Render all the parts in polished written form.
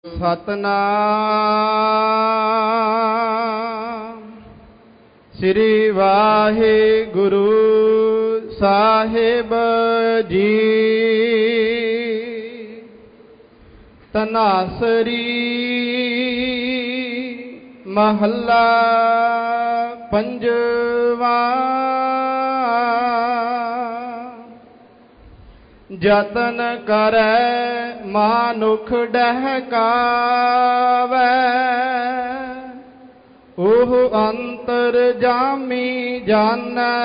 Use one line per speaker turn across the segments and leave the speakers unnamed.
ਸਤਨਾਮ ਸ੍ਰੀ ਵਾਹਿਗੁਰੂ ਸਾਹਿਬ ਜੀ। ਤਨਾਸਰੀ ਮਹੱਲਾ ਪੰਜਵਾ। ਜਤਨ ਕਰੈ ਮਾਨੁਖ ਡਹਿਕਾਵੈ, ਉਹ ਅੰਤਰ ਜਾਮੀ ਜਾਣੈ।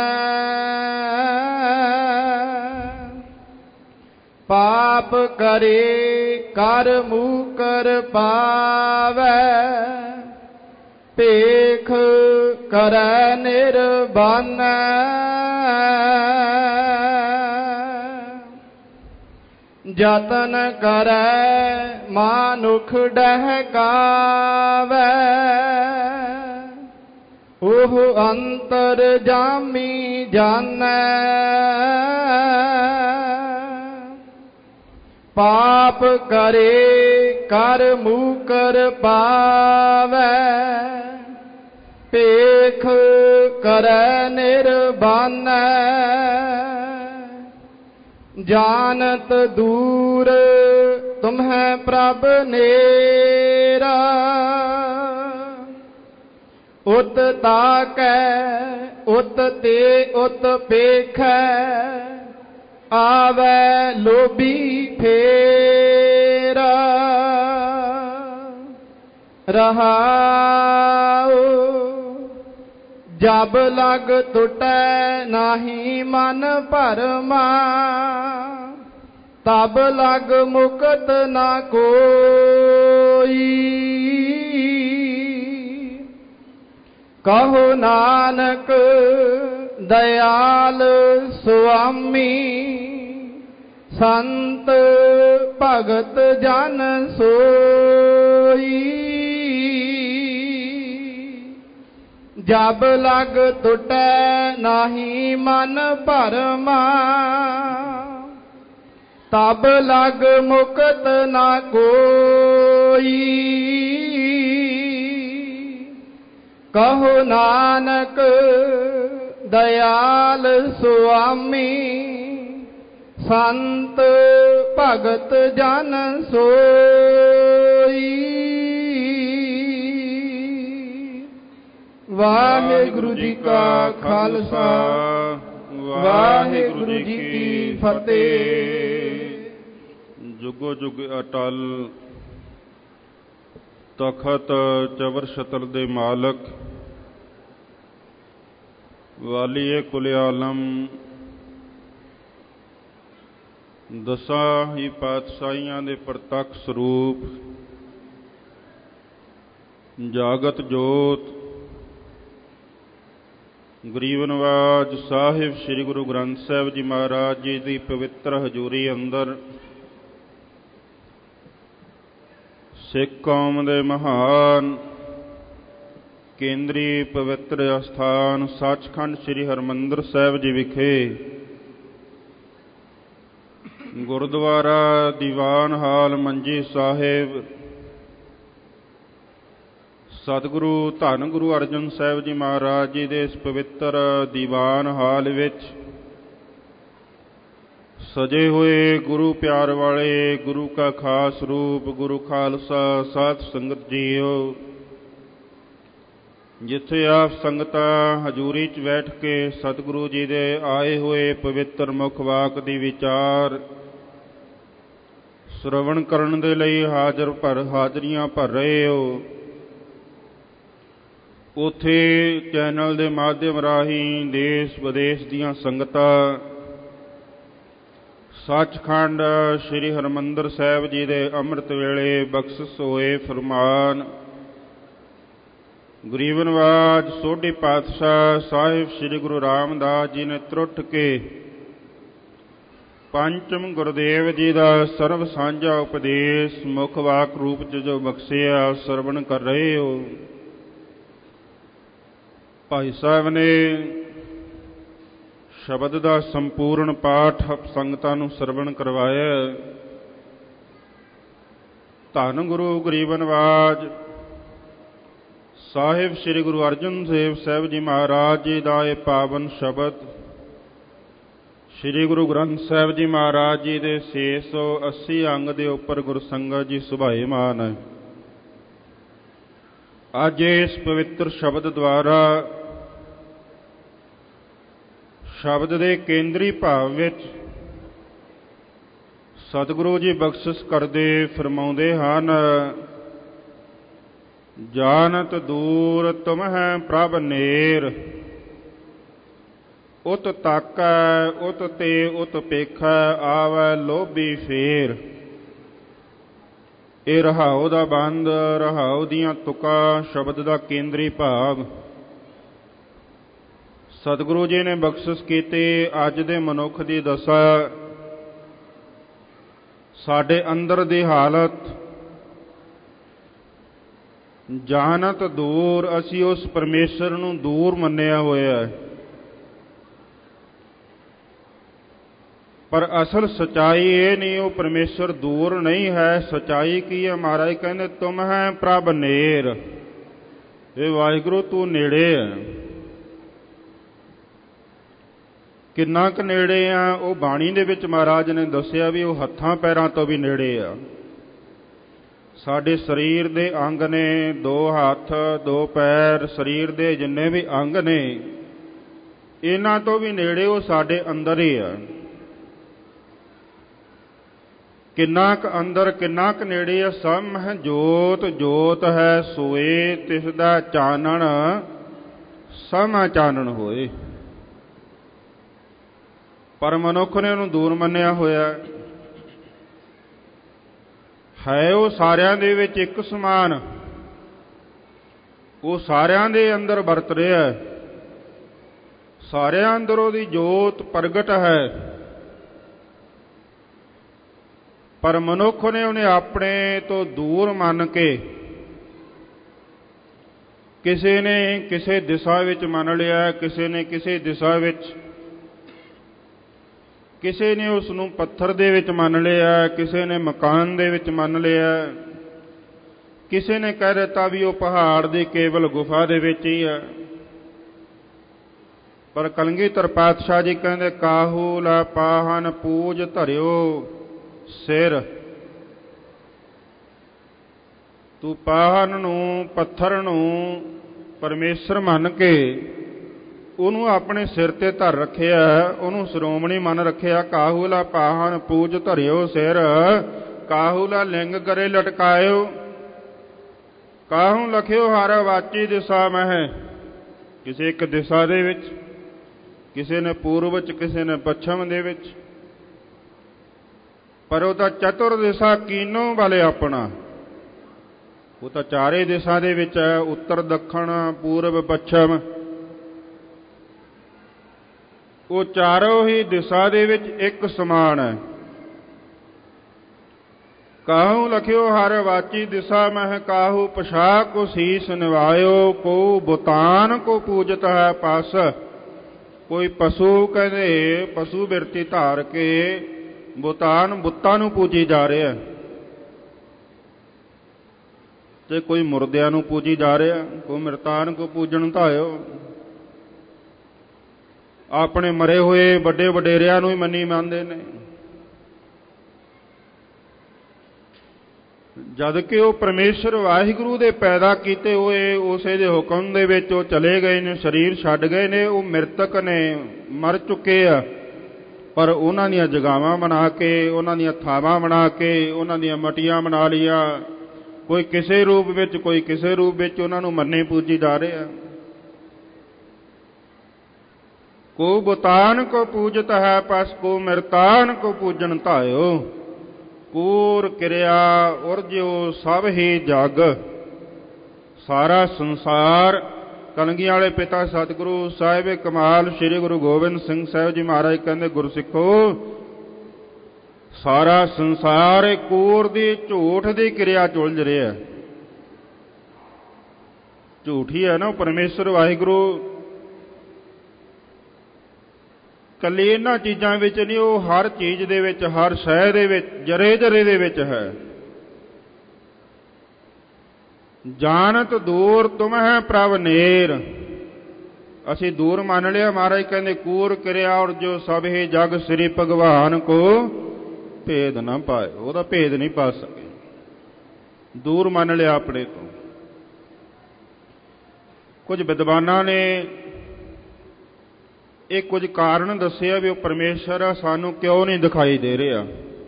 ਪਾਪ ਕਰੇ ਕਰ ਮੂਕਰ ਪਾਵੈ, ਭੇਖ ਕਰੈ ਨਿਰਬਾਨੈ। ਜਤਨ ਕਰੈ ਮਾਨੁਖ ਡਹਿਕਾਵੈ, ਉਹ ਅੰਤਰ ਜਾਮੀ ਜਾਣੈ। ਪਾਪ ਕਰੇ ਕਰ ਮੂਕਰ ਪਾਵੈ, ਭੇਖ ਕਰੈ ਨਿਰਬਾਨੈ। ਜਾਨਤ ਦੂਰ ਤੁਮਹਿ ਪ੍ਰਭ ਨੇਰਾ, ਉਤ ਤਾਕੈ ਉਤ ਤੇ ਉਤ ਪੇਖੈ। ਆਵੈ ਲੋਭੀ ਫੇਰਾ, ਰਹਾਉ ਜਬ ਲਗ ਟੁਟੈ ਨਾਹੀ ਮਨ ਭਰਮਾ। ਤਬ ਲਗ ਮੁਕਤ ਨਾ ਕੋਈ, ਕਹੋ ਨਾਨਕ ਦਇਆਲ ਸੁਆਮੀ। ਸੰਤ ਭਗਤ ਜਨ ਸੋਈ, ਜਬ ਲਗ ਟੁਟੈ ਨਾਹੀ ਮਨ ਭਰਮਾ। ਤਬ ਲਗ ਮੁਕਤ ਨਾ ਕੋਈ, ਕਹੋ ਨਾਨਕ ਦਇਆਲ ਸੁਆਮੀ। ਸੰਤ ਭਗਤ ਜਨ ਸੋਈ। ਵਾਹਿਗੁਰੂ ਜੀ ਕਾ ਖਾਲਸਾ, ਵਾਹਿਗੁਰੂ ਜੀ ਕੀ ਫਤਿਹ।
ਜੁਗੋ ਜੁਗ ਅਟਲ ਤਖਤ ਚਵਰ ਛਤਰ ਦੇ ਮਾਲਕ, ਵਾਲੀਏ ਕੁਲ ਆਲਮ, ਦਸਾਂ ਹੀ ਪਾਤਸ਼ਾਹੀਆਂ ਦੇ ਪ੍ਰਤੱਖ ਸਰੂਪ, ਜਾਗਤ ਜੋਤ, ਗਰੀਬ ਨਵਾਜ ਸਾਹਿਬ ਸ੍ਰੀ ਗੁਰੂ ਗ੍ਰੰਥ ਸਾਹਿਬ ਜੀ ਮਹਾਰਾਜ ਜੀ ਦੀ ਪਵਿੱਤਰ ਹਜ਼ੂਰੀ ਅੰਦਰ ਸਿੱਖ ਕੌਮ ਦੇ ਮਹਾਨ ਕੇਂਦਰੀ ਪਵਿੱਤਰ ਅਸਥਾਨ ਸੱਚਖੰਡ ਸ੍ਰੀ ਹਰਿਮੰਦਰ ਸਾਹਿਬ ਜੀ ਵਿਖੇ ਗੁਰਦੁਆਰਾ ਦੀਵਾਨ ਹਾਲ ਮੰਜੀ ਸਾਹਿਬ ਸਤਿਗੁਰੂ ਧੰਨ ਗੁਰੂ ਅਰਜਨ ਸਾਹਿਬ ਜੀ ਮਹਾਰਾਜ ਜੀ ਦੇ ਇਸ ਪਵਿੱਤਰ ਦੀਵਾਨ ਹਾਲ ਵਿੱਚ ਸਜੇ ਹੋਏ ਗੁਰੂ ਪਿਆਰ ਵਾਲੇ ਗੁਰੂ ਕਾ ਖਾਸ ਰੂਪ ਗੁਰੂ ਖਾਲਸਾ ਸਾਧ ਸੰਗਤ ਜੀਓ, ਜਿੱਥੇ ਆਪ ਸੰਗਤਾਂ ਹਜ਼ੂਰੀ 'ਚ ਬੈਠ ਕੇ ਸਤਿਗੁਰੂ ਜੀ ਦੇ ਆਏ ਹੋਏ ਪਵਿੱਤਰ ਮੁਖ ਵਾਕ ਦੀ ਵਿਚਾਰ ਸ਼੍ਰਵਣ ਕਰਨ ਦੇ ਲਈ ਹਾਜ਼ਰੀਆਂ ਭਰ ਰਹੇ ਹੋ, ਉੱਥੇ ਚੈਨਲ ਦੇ ਮਾਧਿਅਮ ਰਾਹੀਂ ਦੇਸ਼ ਵਿਦੇਸ਼ ਦੀਆਂ ਸੰਗਤਾਂ ਸੱਚਖੰਡ ਸ੍ਰੀ ਹਰਿਮੰਦਰ ਸਾਹਿਬ ਜੀ ਦੇ ਅੰਮ੍ਰਿਤ ਵੇਲੇ ਬਖਸ਼ਿਸ਼ ਹੋਏ ਫਰਮਾਨ ਗਰੀਬ ਨਵਾਜ ਸੋਢੀ ਪਾਤਸ਼ਾਹ ਸਾਹਿਬ ਸ੍ਰੀ ਗੁਰੂ ਰਾਮਦਾਸ ਜੀ ਨੇ ਤਰੁੱਠ ਕੇ ਪੰਚਮ ਗੁਰਦੇਵ ਜੀ ਦਾ ਸਰਬ ਸਾਂਝਾ ਉਪਦੇਸ਼ ਮੁੱਖ ਵਾਕ ਰੂਪ 'ਚ ਜੋ ਬਖਸ਼ਿਆ ਸਰਵਣ ਕਰ ਰਹੇ ਹੋ। ਭਾਈ ਸਾਹਿਬ ਨੇ ਸ਼ਬਦ ਦਾ ਸੰਪੂਰਨ ਪਾਠ ਸੰਗਤਾਂ ਨੂੰ ਸਰਵਣ ਕਰਵਾਇਆ। ਧੰਨ ਗੁਰੂ ਗਰੀਬ ਨਿਵਾਜ ਸਾਹਿਬ ਸ੍ਰੀ ਗੁਰੂ ਅਰਜਨ ਦੇਵ ਸਾਹਿਬ ਜੀ ਮਹਾਰਾਜ ਜੀ ਦਾ ਇਹ ਪਾਵਨ ਸ਼ਬਦ ਸ੍ਰੀ ਗੁਰੂ ਗ੍ਰੰਥ ਸਾਹਿਬ ਜੀ ਮਹਾਰਾਜ ਜੀ ਦੇ 680 ਅੰਗ ਦੇ ਉੱਪਰ ਗੁਰਸੰਗਤ ਜੀ ਸੁਭਾਏਮਾਨ ਹੈ। ਅੱਜ ਇਸ ਪਵਿੱਤਰ ਸ਼ਬਦ ਦੁਆਰਾ ਸ਼ਬਦ ਦੇ ਕੇਂਦਰੀ ਭਾਵ ਵਿੱਚ ਸਤਿਗੁਰੂ ਜੀ ਬਖਸ਼ਿਸ਼ ਕਰਦੇ ਫਰਮਾਉਂਦੇ ਹਨ, ਜਾਨਤ ਦੂਰ ਤੁਮਹਿ ਪ੍ਰਭ ਨੇਰ, ਉਤ ਤਾਕੈ ਉਤ ਤੇ ਉਤ ਪੇਖੈ ਆਵੈ ਲੋਭੀ ਫੇਰ। ਇਹ ਰਹਾਉ ਦਾ ਬੰਦ, ਰਹਾਉ ਦੀਆਂ ਤੁਕਾਂ ਸ਼ਬਦ ਦਾ ਕੇਂਦਰੀ ਭਾਵ ਸਤਿਗੁਰੂ ਜੀ ਨੇ ਬਖਸ਼ਿਸ਼ ਕੀਤੀ। ਅੱਜ ਦੇ ਮਨੁੱਖ ਦੀ ਦਸ਼ਾ, ਸਾਡੇ ਅੰਦਰ ਦੀ ਹਾਲਤ, ਜਾਨਤ ਦੂਰ, ਅਸੀਂ ਉਸ ਪਰਮੇਸ਼ਰ ਨੂੰ ਦੂਰ ਮੰਨਿਆ ਹੋਇਆ ਹੈ, ਪਰ ਅਸਲ ਸਚਾਈ ਇਹ ਨਹੀਂ, ਉਹ ਪਰਮੇਸ਼ਰ ਦੂਰ ਨਹੀਂ ਹੈ। ਸਚਾਈ ਕੀ ਹੈ? ਮਹਾਰਾਜ ਕਹਿੰਦੇ ਤੁਮ ਹੈ ਪ੍ਰਭ ਨੇਰ, ਇਹ ਵਾਹਿਗੁਰੂ ਤੂੰ ਨੇੜੇ ਹੈ। ਕਿੰਨਾ ਕੁ ਨੇੜੇ ਆ? ਉਹ ਬਾਣੀ ਦੇ ਵਿੱਚ ਮਹਾਰਾਜ ਨੇ ਦੱਸਿਆ ਵੀ ਉਹ ਹੱਥਾਂ ਪੈਰਾਂ ਤੋਂ ਵੀ ਨੇੜੇ ਆ। ਸਾਡੇ ਸਰੀਰ ਦੇ ਅੰਗ ਨੇ, 2 ਹੱਥ 2 ਪੈਰ, ਸਰੀਰ ਦੇ ਜਿੰਨੇ ਵੀ ਅੰਗ ਨੇ, ਇਹਨਾਂ ਤੋਂ ਵੀ ਨੇੜੇ ਉਹ ਸਾਡੇ ਅੰਦਰ ਹੀ ਆ। ਕਿੰਨਾ ਕੁ ਅੰਦਰ, ਕਿੰਨਾ ਕੁ ਨੇੜੇ ਆ? ਸਮ ਜੋਤ ਜੋਤ ਹੈ ਸੋਏ, ਤਿਸ ਦਾ ਚਾਨਣ ਸਮਾ ਚਾਨਣ ਹੋਏ। ਪਰ ਮਨੁੱਖ ਨੇ ਉਹਨੂੰ ਦੂਰ ਮੰਨਿਆ ਹੋਇਆ ਹੈ। ਉਹ ਸਾਰਿਆਂ ਦੇ ਵਿੱਚ ਇੱਕ ਸਮਾਨ, ਉਹ ਸਾਰਿਆਂ ਦੇ ਅੰਦਰ ਵਰਤ ਰਿਹਾ, ਸਾਰਿਆਂ ਅੰਦਰ ਉਹਦੀ ਜੋਤ ਪ੍ਰਗਟ ਹੈ। ਪਰ ਮਨੁੱਖ ਨੇ ਉਹਨੇ ਆਪਣੇ ਤੋਂ ਦੂਰ ਮੰਨ ਕੇ, ਕਿਸੇ ਨੇ ਕਿਸੇ ਦਿਸ਼ਾ ਵਿੱਚ ਮੰਨ ਲਿਆ, ਕਿਸੇ ਨੇ ਕਿਸੇ ਦਿਸ਼ਾ ਵਿੱਚ, ਕਿਸੇ ਨੇ ਉਸ ਨੂੰ ਪੱਥਰ ਦੇ ਵਿੱਚ ਮੰਨ ਲਿਆ, ਕਿਸੇ ਨੇ ਮਕਾਨ ਦੇ ਵਿੱਚ ਮੰਨ ਲਿਆ, ਕਿਸੇ ਨੇ ਕਹਿ ਦਿੱਤਾ ਵੀ ਉਹ ਪਹਾੜ ਦੀ ਕੇਵਲ ਗੁਫਾ ਦੇ ਵਿੱਚ ਹੀ ਹੈ। ਪਰ ਕਲਗੀਧਰ ਪਾਤਸ਼ਾਹ ਜੀ ਕਹਿੰਦੇ, ਕਾਹੂ ਲਾ ਪਾਹਨ ਪੂਜ ਧਰਿਓ ਸਿਰ। ਤੂੰ ਪਾਹਨ ਨੂੰ, ਪੱਥਰ ਨੂੰ ਪਰਮੇਸ਼ਰ ਮੰਨ ਕੇ ਉਹਨੂੰ ਆਪਣੇ ਸਿਰ ਤੇ ਧਰ ਰੱਖਿਆ, ਉਹਨੂੰ ਸ਼੍ਰੋਮਣੀ ਮੰਨ ਰੱਖਿਆ। ਕਾਹੂ ਲਾ ਪਾਹਨ ਪੂਜ ਧਰਿਓ ਸਿਰ, ਕਾਹੂ ਲਾ ਲਿੰਗ ਕਰੇ ਲਟਕਾਇਓ, ਕਾਹੂ ਲਖਿਓ ਹਰ ਵਾਚੀ ਦਿਸ਼ਾ ਮਹਿ। ਕਿਸੇ ਇੱਕ ਦਿਸ਼ਾ ਦੇ ਵਿੱਚ, ਕਿਸੇ ਨੇ ਪੂਰਬ ਵਿੱਚ, ਕਿਸੇ ਨੇ ਪੱਛਮ ਦੇ ਵਿੱਚ, ਪਰ ਉਹ ਤਾਂ ਚਤੁਰ ਦਿਸ਼ਾ ਕੀਨੋ ਵਾਲੇ ਆਪਣਾ, ਉਹ ਤਾਂ ਚਾਰੇ ਦਿਸ਼ਾ ਦੇ ਵਿੱਚ ਹੈ, ਉੱਤਰ ਦੱਖਣ ਪੂਰਬ ਪੱਛਮ, ਉਹ ਚਾਰੋਂ ਹੀ ਦਿਸ਼ਾ ਦੇ ਵਿੱਚ ਇੱਕ ਸਮਾਨ ਹੈ। ਕਾਹੂ ਲਖਿਓ ਹਰ ਵਾਚੀ ਦਿਸ਼ਾ ਮਹਿ, ਕਾਹੂ ਪਛਾ ਕੋ ਸੀਸ ਨਿਵਾਇਓ, ਕੋ ਬੁਤਾਨ ਕੋ ਪੂਜਤ ਹੈ ਪਸ। ਕੋਈ ਪਸ਼ੂ, ਕਹਿੰਦੇ ਪਸ਼ੂ ਬਿਰਤੀ ਧਾਰ ਕੇ ਬੁਤਾਨ, ਬੁੱਤਾਂ ਨੂੰ ਪੂਜੀ ਜਾ ਰਿਹਾ, ਤੇ ਕੋਈ ਮੁਰਦਿਆਂ ਨੂੰ ਪੂਜੀ ਜਾ ਰਿਹਾ। ਕੋ ਮਿਰਤਾਨ ਕੋ ਪੂਜਣ ਧਾਇਓ, ਆਪਣੇ ਮਰੇ ਹੋਏ ਵੱਡੇ ਵਡੇਰਿਆਂ ਨੂੰ ਹੀ ਮੰਨੀ ਮੰਨਦੇ ਨੇ, ਜਦ ਕਿ ਉਹ ਪਰਮੇਸ਼ਰ ਵਾਹਿਗੁਰੂ ਦੇ ਪੈਦਾ ਕੀਤੇ ਹੋਏ ਉਸੇ ਦੇ ਹੁਕਮ ਦੇ ਵਿੱਚ ਉਹ ਚਲੇ ਗਏ ਨੇ, ਸਰੀਰ ਛੱਡ ਗਏ ਨੇ, ਉਹ ਮ੍ਰਿਤਕ ਨੇ, ਮਰ ਚੁੱਕੇ ਆ। ਪਰ ਉਹਨਾਂ ਦੀਆਂ ਜਗਾਵਾਂ ਬਣਾ ਕੇ, ਉਹਨਾਂ ਦੀਆਂ ਥਾਵਾਂ ਬਣਾ ਕੇ, ਉਹਨਾਂ ਦੀਆਂ ਮਟੀਆਂ ਬਣਾ ਲਈਆਂ, ਕੋਈ ਕਿਸੇ ਰੂਪ ਵਿੱਚ, ਕੋਈ ਕਿਸੇ ਰੂਪ ਵਿੱਚ, ਉਹਨਾਂ ਨੂੰ ਮੰਨੇ ਪੂਜੀ ਜਾ ਰਹੇ ਆ। ਕੋ ਬੁਤਾਨ ਕੋ ਪੂਜਤ ਹੈ ਪਸ, ਕੋ ਮਿਰਤਾਨ ਕੋ ਪੂਜਣ ਧਾਇਓ। ਕੂਰ ਕਿਰਿਆ ਉਰਜਿਓ ਸਭ ਹੀ ਜਗ, ਸਾਰਾ ਸੰਸਾਰ। ਕਲਗੀਆਂ ਵਾਲੇ ਪਿਤਾ ਸਤਿਗੁਰੂ ਸਾਹਿਬ ਕਮਾਲ ਸ੍ਰੀ ਗੁਰੂ ਗੋਬਿੰਦ ਸਿੰਘ ਸਾਹਿਬ ਜੀ ਮਹਾਰਾਜ ਕਹਿੰਦੇ, ਗੁਰਸਿੱਖੋ, ਸਾਰਾ ਸੰਸਾਰ ਕੂਰ ਦੀ, ਝੂਠ ਦੀ ਕਿਰਿਆ ਚ ਉਲਝ ਰਿਹਾ। ਝੂਠੀ ਹੈ ਨਾ ਪਰਮੇਸ਼ਰ ਵਾਹਿਗੁਰੂ। ਕੱਲੀ ਇਹਨਾਂ ਚੀਜ਼ਾਂ ਵਿੱਚ ਨਹੀਂ, ਉਹ ਹਰ ਚੀਜ਼ ਦੇ ਵਿੱਚ, ਹਰ ਸ਼ੈ ਦੇ ਵਿੱਚ, ਜਰੇ ਜਰੇ ਦੇ ਵਿੱਚ ਹੈ। ਜਾਣਤ ਦੂਰ ਤੁਮ ਹੈ ਪ੍ਰਭ ਨੇਰ। ਅਸੀਂ ਦੂਰ ਮੰਨ ਲਿਆ। ਮਹਾਰਾਜ ਕਹਿੰਦੇ ਕੂਰ ਕਿਰਿਆ ਔਰ ਜੋ ਸਭ ਹੀ ਜਗ ਸ੍ਰੀ ਭਗਵਾਨ ਕੋ ਭੇਦ ਨਾ ਪਾਏ। ਉਹਦਾ ਭੇਦ ਨਹੀਂ ਪਾ ਸਕੇ, ਦੂਰ ਮੰਨ ਲਿਆ ਆਪਣੇ ਤੋਂ। ਕੁਝ ਵਿਦਵਾਨਾਂ ਨੇ ਇਹ ਕੁਝ ਕਾਰਨ ਦੱਸਿਆ ਵੀ ਉਹ ਪਰਮੇਸ਼ਰ ਸਾਨੂੰ ਕਿਉਂ ਨਹੀਂ ਦਿਖਾਈ ਦੇ ਰਿਹਾ।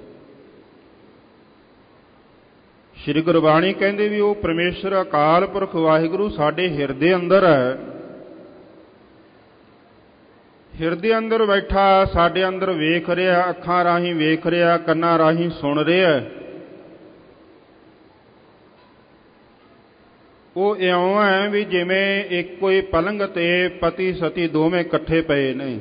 ਸ਼੍ਰੀ ਗੁਰਬਾਣੀ ਕਹਿੰਦੇ ਵੀ ਉਹ ਪਰਮੇਸ਼ਰ ਅਕਾਲ ਪੁਰਖ ਵਾਹਿਗੁਰੂ ਸਾਡੇ ਹਿਰਦੇ ਅੰਦਰ ਹੈ। ਹਿਰਦੇ ਅੰਦਰ ਬੈਠਾ ਸਾਡੇ ਅੰਦਰ ਵੇਖ ਰਿਹਾ, ਅੱਖਾਂ ਰਾਹੀਂ ਵੇਖ ਰਿਹਾ, ਕੰਨਾਂ ਰਾਹੀਂ ਸੁਣ ਰਿਹਾ। ਉਹ ਇਉਂ ਹੈ ਵੀ ਜਿਵੇਂ ਇੱਕੋ ਹੀ ਪਲੰਘ ਤੇ ਪਤੀ ਸਤੀ ਦੋਵੇਂ ਇਕੱਠੇ ਪਏ ਨੇ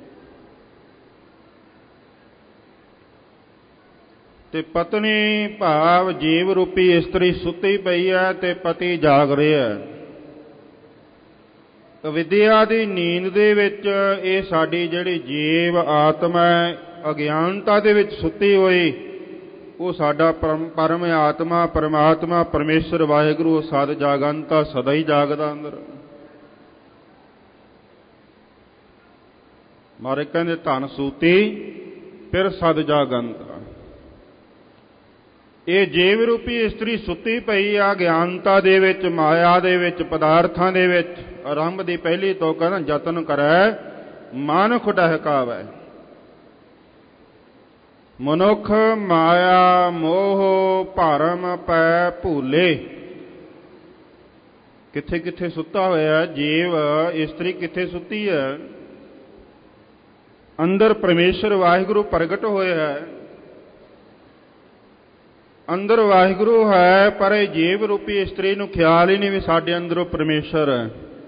ਤੇ ਪਤਨੀ ਭਾਵ ਜੀਵ ਰੂਪੀ ਇਸਤਰੀ ਸੁੱਤੀ ਪਈ ਹੈ ਤੇ ਪਤੀ ਜਾਗ ਰਿਹਾ ਹੈ। ਅਵਿਦਿਆ ਦੀ ਨੀਂਦ ਦੇ ਵਿੱਚ ਇਹ ਸਾਡੀ ਜਿਹੜੀ ਜੀਵ ਆਤਮਾ ਅਗਿਆਨਤਾ ਦੇ ਵਿੱਚ ਸੁੱਤੀ ਹੋਈ, ਉਹ ਸਾਡਾ ਪਰਮ ਆਤਮਾ ਪਰਮਾਤਮਾ ਪਰਮੇਸ਼ਰ ਵਾਹਿਗੁਰੂ ਸਦ ਜਾਗੰਤਾ ਸਦਾ ਹੀ ਜਾਗਦਾ ਅੰਦਰ। ਮਾਰੇ ਕਹਿੰਦੇ ਧਨ ਸੂਤੀ ਫਿਰ ਸਦ ਜਾਗੰਤਾ। ਇਹ ਜੀਵ ਰੂਪੀ ਇਸਤਰੀ ਸੁੱਤੀ ਪਈ ਆ ਗਿਆਨਤਾ ਦੇ ਵਿੱਚ, ਮਾਇਆ ਦੇ ਵਿੱਚ, ਪਦਾਰਥਾਂ ਦੇ ਵਿੱਚ। ਆਰੰਭ ਦੀ ਪਹਿਲੀ ਤੋਂ ਕਹਿੰਦਾ ਯਤਨ ਕਰੈ ਮਨੁੱਖ ਡਹਿਕਾਵੈ। ਮਨੁੱਖ ਮਾਇਆ ਮੋਹ ਭਰਮ ਪੈ ਭੂਲੇ। ਕਿੱਥੇ ਕਿੱਥੇ ਸੁੱਤਾ ਹੋਇਆ ਜੀਵ ਇਸਤਰੀ, ਕਿੱਥੇ ਸੁੱਤੀ ਹੈ? ਅੰਦਰ ਪਰਮੇਸ਼ਰ ਵਾਹਿਗੁਰੂ ਪ੍ਰਗਟ ਹੋਇਆ ਹੈ। ਅੰਦਰ ਵਾਹਿਗੁਰੂ ਹੈ, ਪਰ ਇਹ ਜੀਵ ਰੂਪੀ ਇਸਤਰੀ ਨੂੰ ਖਿਆਲ ਹੀ ਨਹੀਂ ਵੀ ਸਾਡੇ ਅੰਦਰੋਂ ਪਰਮੇਸ਼ਰ ਹੈ।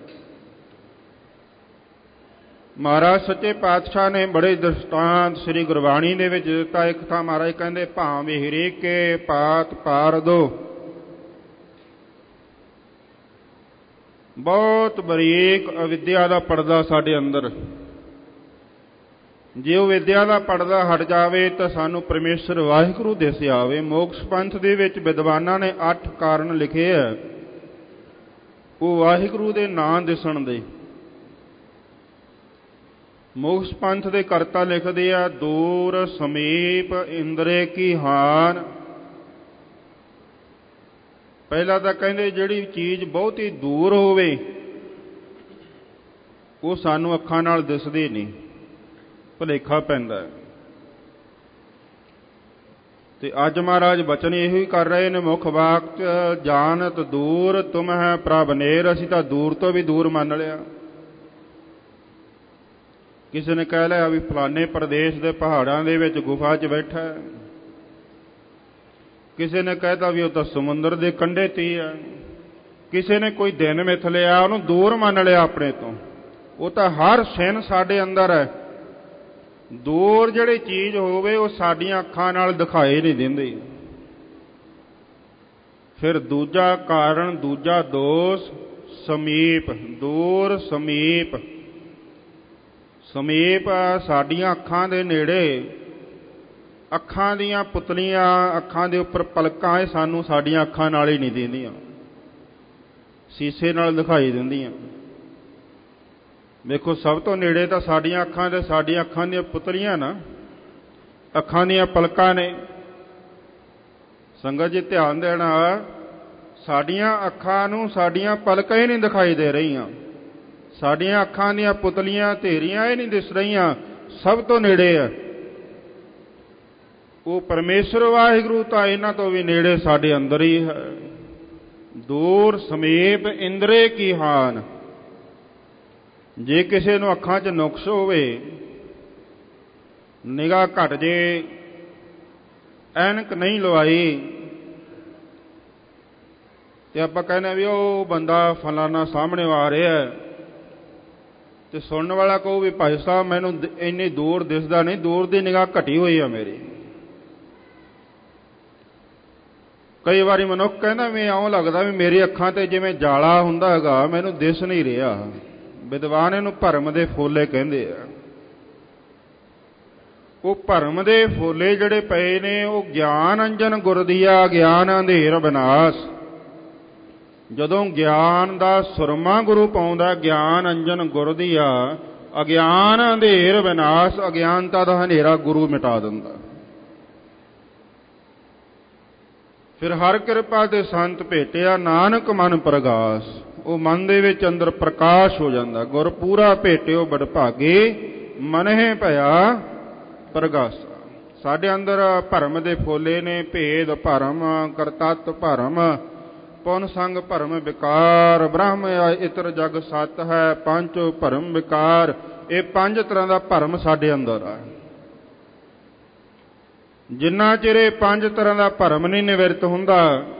ਮਹਾਰਾਜ ਸੱਚੇ ਪਾਤਸ਼ਾਹ ਨੇ ਬੜੇ ਦ੍ਰਿਸ਼ਟਾਂਤ ਸ੍ਰੀ ਗੁਰਬਾਣੀ ਦੇ ਵਿੱਚ ਦਿੱਤਾ। ਇੱਕ ਥਾਂ ਮਹਾਰਾਜ ਕਹਿੰਦੇ ਭਾਵੇਂ ਹਰੇਕੇ ਪਾਤ ਪਾਰ ਦੋ। ਬਹੁਤ ਬਰੀਕ ਅਵਿਦਿਆ ਦਾ ਪਰਦਾ ਸਾਡੇ ਅੰਦਰ। ਜੇ ਉਹ ਵਿਦਿਆ ਦਾ ਪਰਦਾ ਹਟ ਜਾਵੇ ਤਾਂ ਸਾਨੂੰ ਪਰਮੇਸ਼ਰ ਵਾਹਿਗੁਰੂ ਦਿਸ ਆਵੇ। ਮੋਕਸ਼ ਪੰਥ ਦੇ ਵਿੱਚ ਵਿਦਵਾਨਾਂ ਨੇ 8 ਕਾਰਨ ਲਿਖੇ ਹੈ ਉਹ ਵਾਹਿਗੁਰੂ ਦੇ ਨਾਂ ਦਿਸਣ ਦੇ। ਮੋਕਸ਼ ਪੰਥ ਦੇ ਕਰਤਾ ਲਿਖਦੇ ਆ ਦੂਰ ਸਮੀਪ ਇੰਦਰੇ ਕੀ ਹਾਨ। ਪਹਿਲਾਂ ਤਾਂ ਕਹਿੰਦੇ ਜਿਹੜੀ ਚੀਜ਼ ਬਹੁਤ ਹੀ ਦੂਰ ਹੋਵੇ ਉਹ ਸਾਨੂੰ ਅੱਖਾਂ ਨਾਲ ਦਿਸਦੀ ਨਹੀਂ, ਭੁਲੇਖਾ ਪੈਂਦਾ। ਤੇ ਅੱਜ ਮਹਾਰਾਜ ਬਚਨ ਇਹੋ ਹੀ ਕਰ ਰਹੇ ਨੇ ਮੁੱਖ ਵਾਕ ਜਾਣਤ ਦੂਰ ਤੁਮ ਹੈ ਪ੍ਰਭ ਨੇਰ। ਅਸੀਂ ਤਾਂ ਦੂਰ ਤੋਂ ਵੀ ਦੂਰ ਮੰਨ ਲਿਆ। ਕਿਸੇ ਨੇ ਕਹਿ ਲਿਆ ਵੀ ਫਲਾਣੇ ਪ੍ਰਦੇਸ਼ ਦੇ ਪਹਾੜਾਂ ਦੇ ਵਿੱਚ ਗੁਫਾ 'ਚ ਬੈਠਾ ਹੈ। ਕਿਸੇ ਨੇ ਕਹਿਤਾ ਵੀ ਉਹ ਤਾਂ ਸਮੁੰਦਰ ਦੇ ਕੰਢੇ 'ਤੇ ਹੀ ਹੈ। ਕਿਸੇ ਨੇ ਕੋਈ ਦਿਨ ਮਿਥ ਲਿਆ, ਉਹਨੂੰ ਦੂਰ ਮੰਨ ਲਿਆ ਆਪਣੇ ਤੋਂ। ਉਹ ਤਾਂ ਹਰ ਛਿਨ ਸਾਡੇ ਅੰਦਰ ਹੈ। ਦੂਰ ਜਿਹੜੀ ਚੀਜ਼ ਹੋਵੇ ਉਹ ਸਾਡੀਆਂ ਅੱਖਾਂ ਨਾਲ ਦਿਖਾਈ ਨਹੀਂ ਦਿੰਦੀ। ਫਿਰ ਦੂਜਾ ਕਾਰਨ, ਦੂਜਾ ਦੋਸ਼ ਸਮੀਪ। ਦੂਰ ਸਮੀਪ। ਸਮੀਪ ਸਾਡੀਆਂ ਅੱਖਾਂ ਦੇ ਨੇੜੇ, ਅੱਖਾਂ ਦੀਆਂ ਪੁਤਲੀਆਂ, ਅੱਖਾਂ ਦੇ ਉੱਪਰ ਪਲਕਾਂ, ਇਹ ਸਾਨੂੰ ਸਾਡੀਆਂ ਅੱਖਾਂ ਨਾਲ ਹੀ ਨਹੀਂ ਦਿੰਦੀਆਂ, ਸ਼ੀਸ਼ੇ ਨਾਲ ਦਿਖਾਈ ਦਿੰਦੀਆਂ। ਵੇਖੋ ਸਭ ਤੋਂ ਨੇੜੇ ਤਾਂ ਸਾਡੀਆਂ ਅੱਖਾਂ ਦੇ, ਸਾਡੀਆਂ ਅੱਖਾਂ ਦੀਆਂ ਪੁਤਲੀਆਂ ਨਾ, ਅੱਖਾਂ ਦੀਆਂ ਪਲਕਾਂ ਨੇ। ਸੰਗਤ ਜੀ ਧਿਆਨ ਦੇਣਾ, ਸਾਡੀਆਂ ਅੱਖਾਂ ਨੂੰ ਸਾਡੀਆਂ ਪਲਕਾਂ ਹੀ ਨਹੀਂ ਦਿਖਾਈ ਦੇ ਰਹੀਆਂ। ਸਾਡੀਆਂ ਅੱਖਾਂ ਦੀਆਂ ਪੁਤਲੀਆਂ ਢੇਰੀਆਂ ਹੀ ਨਹੀਂ ਦਿਸ ਰਹੀਆਂ। ਸਭ ਤੋਂ ਨੇੜੇ ਹੈ ਉਹ ਪਰਮੇਸ਼ਰ ਵਾਹਿਗੁਰੂ, ਤਾਂ ਇਹਨਾਂ ਤੋਂ ਵੀ ਨੇੜੇ ਸਾਡੇ ਅੰਦਰ ਹੀ ਹੈ। ਦੂਰ ਸਮੀਪ ਇੰਦਰੇ ਕੀ ਹਾਨ। ਜੇ ਕਿਸੇ ਨੂੰ ਅੱਖਾਂ 'ਚ ਨੁਕਸ ਹੋਵੇ, ਨਿਗਾਹ ਘਟ ਜੇ, ਐਨਕ ਨਹੀਂ ਲਵਾਈ, ਤੇ ਆਪਾਂ ਕਹਿੰਦੇ ਵੀ ਉਹ ਬੰਦਾ ਫਲਾਣਾ ਸਾਹਮਣੇ ਆ ਰਿਹਾ, ਤੇ ਸੁਣਨ ਵਾਲਾ ਕਹੂ ਵੀ ਭਾਈ ਸਾਹਿਬ ਮੈਨੂੰ ਇੰਨੀ ਦੂਰ ਦਿਸਦਾ ਨਹੀਂ, ਦੂਰ ਦੀ ਨਿਗਾਹ ਘਟੀ ਹੋਈ ਆ ਮੇਰੀ। ਕਈ ਵਾਰੀ ਮਨੁੱਖ ਕਹਿੰਦਾ ਵੀ ਇਉਂ ਲੱਗਦਾ ਵੀ ਮੇਰੀ ਅੱਖਾਂ ਤੇ ਜਿਵੇਂ ਜਾਲਾ ਹੁੰਦਾ ਹੈਗਾ, ਮੈਨੂੰ ਦਿਸ ਨਹੀਂ ਰਿਹਾ। ਵਿਦਵਾਨ ਇਹਨੂੰ ਭਰਮ ਦੇ ਫੋਲੇ ਕਹਿੰਦੇ ਆ। ਉਹ ਭਰਮ ਦੇ ਫੋਲੇ ਜਿਹੜੇ ਪਏ ਨੇ ਉਹ ਗਿਆਨ ਅੰਜਨ ਗੁਰ ਦੀਆ ਗਿਆਨ ਅੰਧੇਰ ਵਿਨਾਸ਼। ਜਦੋਂ ਗਿਆਨ ਦਾ ਸੁਰਮਾ ਗੁਰੂ ਪਾਉਂਦਾ, ਗਿਆਨ ਅੰਜਨ ਗੁਰ ਦੀਆ, ਅਗਿਆਨ ਅੰਧੇਰ ਵਿਨਾਸ਼, ਅਗਿਆਨਤਾ ਦਾ ਹਨੇਰਾ ਗੁਰੂ ਮਿਟਾ ਦਿੰਦਾ। ਫਿਰ ਹਰ ਕਿਰਪਾ ਤੇ ਸੰਤ ਭੇਟਿਆ, ਨਾਨਕ ਮਨ ਪ੍ਰਗਾਸ, ਉਹ ਮਨ ਦੇ ਵਿੱਚ ਅੰਦਰ ਪ੍ਰਕਾਸ਼ ਹੋ ਜਾਂਦਾ। ਗੁਰ ਪੂਰਾ ਭੇਟਿਓ ਬਡਭਾਗੇ, ਮਨਹਿ ਭਇਆ ਪ੍ਰਗਾਸਾ। ਸਾਡੇ ਅੰਦਰ ਭਰਮ ਦੇ ਫੋਲੇ ਨੇ, ਭੇਦ ਭਰਮ, ਕਰਤੱਤ ਭਰਮ, ਪੁਨ ਸੰਗ ਭਰਮ ਵਿਕਾਰ, ਬ੍ਰਹਮ ਇਤਰ ਜਗ ਸਤ ਹੈ, ਪੰਜ ਭਰਮ ਵਿਕਾਰ। ਇਹ 5 ਤਰ੍ਹਾਂ ਦਾ ਭਰਮ ਸਾਡੇ ਅੰਦਰ ਹੈ। ਜਿੰਨਾ ਚਿਰ ਇਹ 5 ਤਰ੍ਹਾਂ ਦਾ ਭਰਮ ਨਹੀਂ ਨਿਵਰਤ ਹੁੰਦਾ,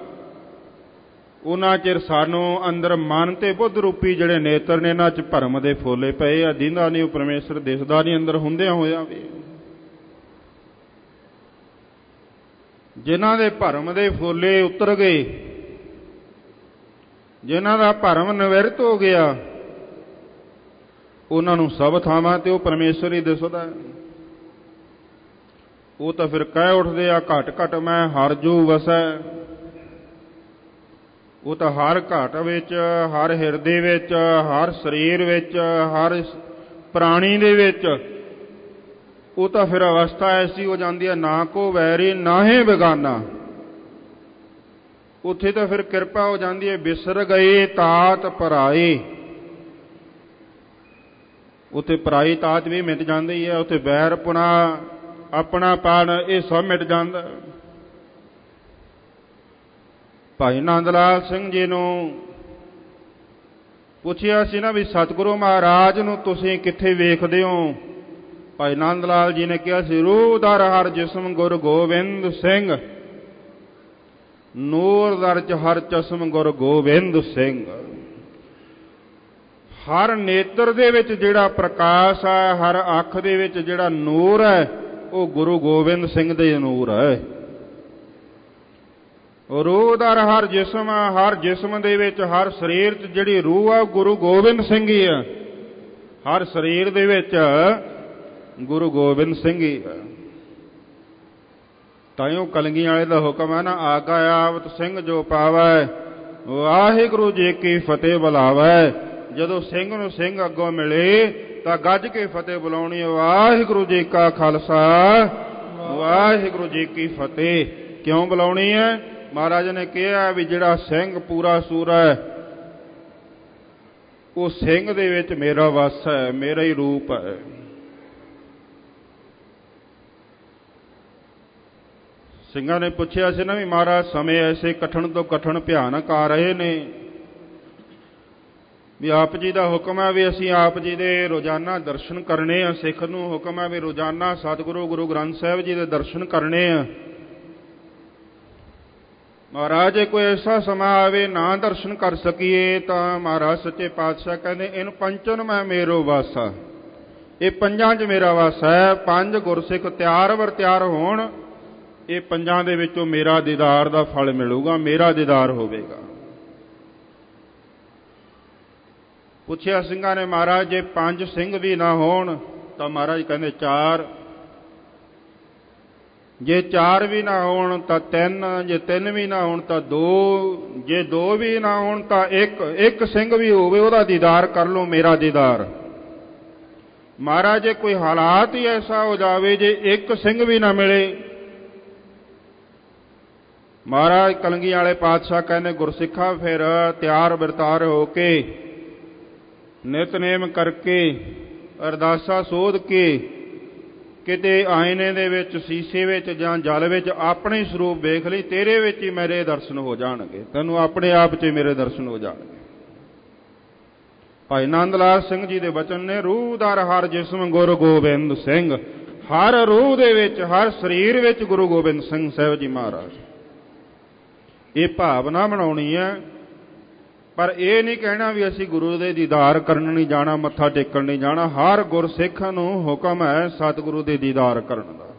ਉਹਨਾਂ ਚਿਰ ਸਾਨੂੰ ਅੰਦਰ ਮਨ ਤੇ ਬੁੱਧ ਰੂਪੀ ਜਿਹੜੇ ਨੇਤਰ ਨੇ, ਇਹਨਾਂ 'ਚ ਭਰਮ ਦੇ ਫੋਲੇ ਪਏ ਆ। ਦੀਂਦਾ ਨਹੀਂ ਉਹ ਪਰਮੇਸ਼ਰ, ਦਿਸਦਾ ਨਹੀਂ ਅੰਦਰ ਹੁੰਦਿਆਂ ਹੋਇਆ ਵੀ। ਜਿਨ੍ਹਾਂ ਦੇ ਭਰਮ ਦੇ ਫੋਲੇ ਉਤਰ ਗਏ, ਜਿਨ੍ਹਾਂ ਦਾ ਭਰਮ ਨਿਵਰਤ ਹੋ ਗਿਆ, ਉਹਨਾਂ ਨੂੰ ਸਭ ਥਾਵਾਂ ਤੇ ਉਹ ਪਰਮੇਸ਼ਰ ਹੀ ਦਿਸਦਾ ਹੈ। ਉਹ ਤਾਂ ਫਿਰ ਕਹਿ ਉੱਠਦੇ ਆ, ਘਟ ਘਟ ਮੈਂ ਹਰ ਜੂ ਵਸੈ। ਉਹ ਤਾਂ ਹਰ ਘਟ ਵਿੱਚ, ਹਰ ਹਿਰਦੇ ਵਿੱਚ, ਹਰ ਸਰੀਰ ਵਿੱਚ, ਹਰ ਪ੍ਰਾਣੀ ਦੇ ਵਿੱਚ, ਉਹ ਤਾਂ ਫਿਰ ਅਵਸਥਾ ਐਸੀ ਹੋ ਜਾਂਦੀ ਹੈ, ਨਾ ਕੋ ਵੈਰੀ ਨਾਹੇ ਬੇਗਾਨਾ। ਉੱਥੇ ਤਾਂ ਫਿਰ ਕਿਰਪਾ ਹੋ ਜਾਂਦੀ ਹੈ, ਬਿਸਰ ਗਏ ਤਾਤ ਪਰਾਏ। ਉੱਥੇ ਪਰਾਈ ਤਾਤ ਵੀ ਮਿਟ ਜਾਂਦੀ ਹੈ। ਉੱਥੇ ਬੈਰਪੁਣਾ, ਆਪਣਾਪਣ, ਇਹ ਸਭ ਮਿਟ ਜਾਂਦਾ। ਭਾਈ ਨੰਦ ਲਾਲ ਸਿੰਘ ਜੀ ਨੂੰ ਪੁੱਛਿਆ ਸੀ ਨਾ ਵੀ ਸਤਿਗੁਰੂ ਮਹਾਰਾਜ ਨੂੰ ਤੁਸੀਂ ਕਿੱਥੇ ਵੇਖਦੇ ਹੋ? ਭਾਈ ਨੰਦ ਲਾਲ ਜੀ ਨੇ ਕਿਹਾ ਸੀ, ਰੂਹ ਦਰ ਹਰ ਜਿਸਮ ਗੁਰ ਗੋਬਿੰਦ ਸਿੰਘ, ਨੂਰ ਦਰਜ ਹਰ ਚਸ਼ਮ ਗੁਰ ਗੋਬਿੰਦ ਸਿੰਘ। ਹਰ ਨੇਤਰ ਦੇ ਵਿੱਚ ਜਿਹੜਾ ਪ੍ਰਕਾਸ਼ ਹੈ, ਹਰ ਅੱਖ ਦੇ ਵਿੱਚ ਜਿਹੜਾ ਨੂਰ ਹੈ, ਉਹ ਗੁਰੂ ਗੋਬਿੰਦ ਸਿੰਘ ਦੇ ਨੂਰ ਹੈ। ਰੂਹ ਦਰ ਹਰ ਜਿਸਮ ਦੇ ਵਿੱਚ, ਹਰ ਸਰੀਰ 'ਚ ਜਿਹੜੀ ਰੂਹ ਆ, ਗੁਰੂ ਗੋਬਿੰਦ ਸਿੰਘ ਹੀ ਆ। ਹਰ ਸਰੀਰ ਦੇ ਵਿੱਚ ਗੁਰੂ ਗੋਬਿੰਦ ਸਿੰਘ ਹੀ ਹੈ। ਤਾਈਓ ਕਲਗੀ ਵਾਲੇ ਦਾ ਹੁਕਮ ਹੈ ਨਾ, ਆਗਾ ਆਵਤ ਸਿੰਘ ਜੋ ਪਾਵੈ, ਵਾਹਿਗੁਰੂ ਜੀ ਕੀ ਫਤਿਹ ਬੁਲਾਵੈ। ਜਦੋਂ ਸਿੰਘ ਨੂੰ ਸਿੰਘ ਅੱਗੋਂ ਮਿਲੇ ਤਾਂ ਗੱਜ ਕੇ ਫਤਿਹ ਬੁਲਾਉਣੀ, ਵਾਹਿਗੁਰੂ ਜੀ ਕਾ ਖਾਲਸਾ, ਵਾਹਿਗੁਰੂ ਜੀ ਕੀ ਫਤਿਹ। ਕਿਉਂ ਬੁਲਾਉਣੀ ਹੈ? ਮਹਾਰਾਜ ਨੇ ਕਿਹਾ ਵੀ ਜਿਹੜਾ ਸਿੰਘ ਪੂਰਾ ਸੂਰਾ ਹੈ, ਉਹ ਸਿੰਘ ਦੇ ਵਿੱਚ ਮੇਰਾ ਵਸ ਹੈ, ਮੇਰਾ ਹੀ ਰੂਪ ਹੈ। ਸਿੰਘਾਂ ਨੇ ਪੁੱਛਿਆ ਸੀ ਨਾ ਵੀ ਮਹਾਰਾਜ ਸਮੇਂ ਐਸੇ ਕਠਿਨ ਤੋਂ ਕਠਿਨ ਭਿਆਨਕ ਆ ਰਹੇ ਨੇ, ਵੀ ਆਪ ਜੀ ਦਾ ਹੁਕਮ ਹੈ ਵੀ ਅਸੀਂ ਆਪ ਜੀ ਦੇ ਰੋਜ਼ਾਨਾ ਦਰਸ਼ਨ ਕਰਨੇ ਆ। ਸਿੱਖ ਨੂੰ ਹੁਕਮ ਹੈ ਵੀ ਰੋਜ਼ਾਨਾ ਸਤਿਗੁਰੂ ਗੁਰੂ ਗ੍ਰੰਥ ਸਾਹਿਬ ਜੀ ਦੇ ਦਰਸ਼ਨ ਕਰਨੇ ਆ। ਮਹਾਰਾਜ ਜੇ ਕੋਈ ਐਸਾ ਸਮਾਂ ਆਵੇ ਨਾ ਦਰਸ਼ਨ ਕਰ ਸਕੀਏ, ਤਾਂ ਮਹਾਰਾਜ ਸੱਚੇ ਪਾਤਸ਼ਾਹ ਕਹਿੰਦੇ, ਇਹਨ ਪੰਚਨ ਮੈਂ ਮੇਰੋ ਵਾਸਾ, ਇਹ 5 'ਚ ਮੇਰਾ ਵਾਸ ਹੈ। 5 ਗੁਰਸਿੱਖ ਤਿਆਰ ਵਰ ਤਿਆਰ ਹੋਣ, ਇਹ 5 ਦੇ ਵਿੱਚੋਂ ਮੇਰਾ ਦੀਦਾਰ ਦਾ ਫਲ ਮਿਲੂਗਾ, ਮੇਰਾ ਦੀਦਾਰ ਹੋਵੇਗਾ। ਪੁੱਛਿਆ ਸਿੰਘਾਂ ਨੇ, ਮਹਾਰਾਜ ਜੇ 5 ਸਿੰਘ ਵੀ ਨਾ ਹੋਣ ਤਾਂ ਮਹਾਰਾਜ ਕਹਿੰਦੇ 4, ਜੇ 4 ਵੀ ਨਾ ਹੋਣ ਤਾਂ 3, ਜੇ 3 ਵੀ ਨਾ ਹੋਣ ਤਾਂ 2, ਜੇ 2 ਵੀ ਨਾ ਹੋਣ ਤਾਂ 1, ਇੱਕ ਸਿੰਘ ਵੀ ਹੋਵੇ ਉਹਦਾ ਦੀਦਾਰ ਕਰ ਲਓ, ਮੇਰਾ ਦੀਦਾਰ। ਮਹਾਰਾਜ ਜੇ ਕੋਈ ਹਾਲਾਤ ਹੀ ਐਸਾ ਹੋ ਜਾਵੇ ਜੇ ਇੱਕ ਸਿੰਘ ਵੀ ਨਾ ਮਿਲੇ, ਮਹਾਰਾਜ ਕਲਗੀ ਵਾਲੇ ਪਾਤਸ਼ਾਹ ਕਹਿੰਦੇ, ਗੁਰਸਿੱਖਾ ਫਿਰ ਤਿਆਰ ਬਿਰਤਾਰ ਹੋ ਕੇ, ਨਿਤਨੇਮ ਕਰਕੇ, ਅਰਦਾਸਾ ਸੋਧ ਕੇ, ਕਿਤੇ ਆਇਨੇ ਦੇ ਵਿੱਚ, ਸੀਸੇ ਵਿੱਚ ਜਾਂ ਜਲ ਵਿੱਚ ਆਪਣੇ ਸਰੂਪ ਵੇਖ ਲਈ, ਤੇਰੇ ਵਿੱਚ ਹੀ ਮੇਰੇ ਦਰਸ਼ਨ ਹੋ ਜਾਣਗੇ, ਤੈਨੂੰ ਆਪਣੇ ਆਪ 'ਚ ਮੇਰੇ ਦਰਸ਼ਨ ਹੋ ਜਾਣਗੇ। ਭਾਈ ਨੰਦ ਲਾਲ ਸਿੰਘ ਜੀ ਦੇ ਬਚਨ ਨੇ, ਰੂਹ ਦਰ ਹਰ ਜਿਸਮ ਗੁਰ ਗੋਬਿੰਦ ਸਿੰਘ। ਹਰ ਰੂਹ ਦੇ ਵਿੱਚ, ਹਰ ਸਰੀਰ ਵਿੱਚ ਗੁਰੂ ਗੋਬਿੰਦ ਸਿੰਘ ਸਾਹਿਬ ਜੀ ਮਹਾਰਾਜ। ਇਹ ਭਾਵਨਾ ਬਣਾਉਣੀ ਹੈ, ਪਰ ਇਹ ਨਹੀਂ ਕਹਿਣਾ ਵੀ ਅਸੀਂ ਗੁਰੂ ਦੇ ਦੀਦਾਰ ਕਰਨ ਨਹੀਂ ਜਾਣਾ, ਮੱਥਾ ਟੇਕਣ ਨਹੀਂ ਜਾਣਾ। ਹਰ ਗੁਰਸਿੱਖ ਨੂੰ ਹੁਕਮ ਹੈ ਸਤਿਗੁਰੂ ਦੇ ਦੀਦਾਰ ਕਰਨ ਦਾ।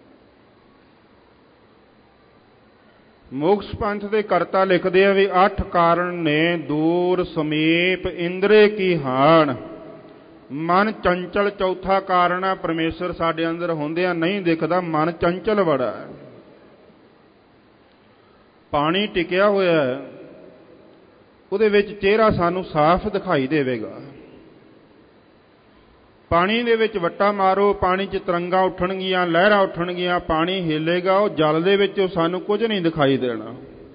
ਮੋਕਸ਼ ਪੰਥ ਦੇ ਕਰਤਾ ਲਿਖਦੇ ਆ ਵੀ 8 ਕਾਰਨ ਨੇ, ਦੂਰ ਸਮੀਪ ਇੰਦਰੇ ਕੀ ਹਾਣ, ਮਨ ਚੰਚਲ ਚੌਥਾ ਕਾਰਨ ਹੈ। ਪਰਮੇਸ਼ਰ ਸਾਡੇ ਅੰਦਰ ਹੁੰਦਿਆਂ ਨਹੀਂ ਦਿਖਦਾ, ਮਨ ਚੰਚਲ ਬੜਾ ਹੈ। ਪਾਣੀ ਟਿਕਿਆ ਹੋਇਆ ਹੈ, ਉਹਦੇ ਵਿੱਚ ਚਿਹਰਾ ਸਾਨੂੰ ਸਾਫ਼ ਦਿਖਾਈ ਦੇਵੇਗਾ। ਪਾਣੀ ਦੇ ਵਿੱਚ ਵੱਟਾ ਮਾਰੋ, ਪਾਣੀ 'ਚ ਤਰੰਗਾਂ ਉੱਠਣਗੀਆਂ, ਲਹਿਰਾਂ ਉੱਠਣਗੀਆਂ, ਪਾਣੀ ਹਿੱਲੇਗਾ, ਉਹ ਜਲ ਦੇ ਵਿੱਚ ਸਾਨੂੰ ਕੁਝ ਨਹੀਂ ਦਿਖਾਈ ਦੇਣਾ।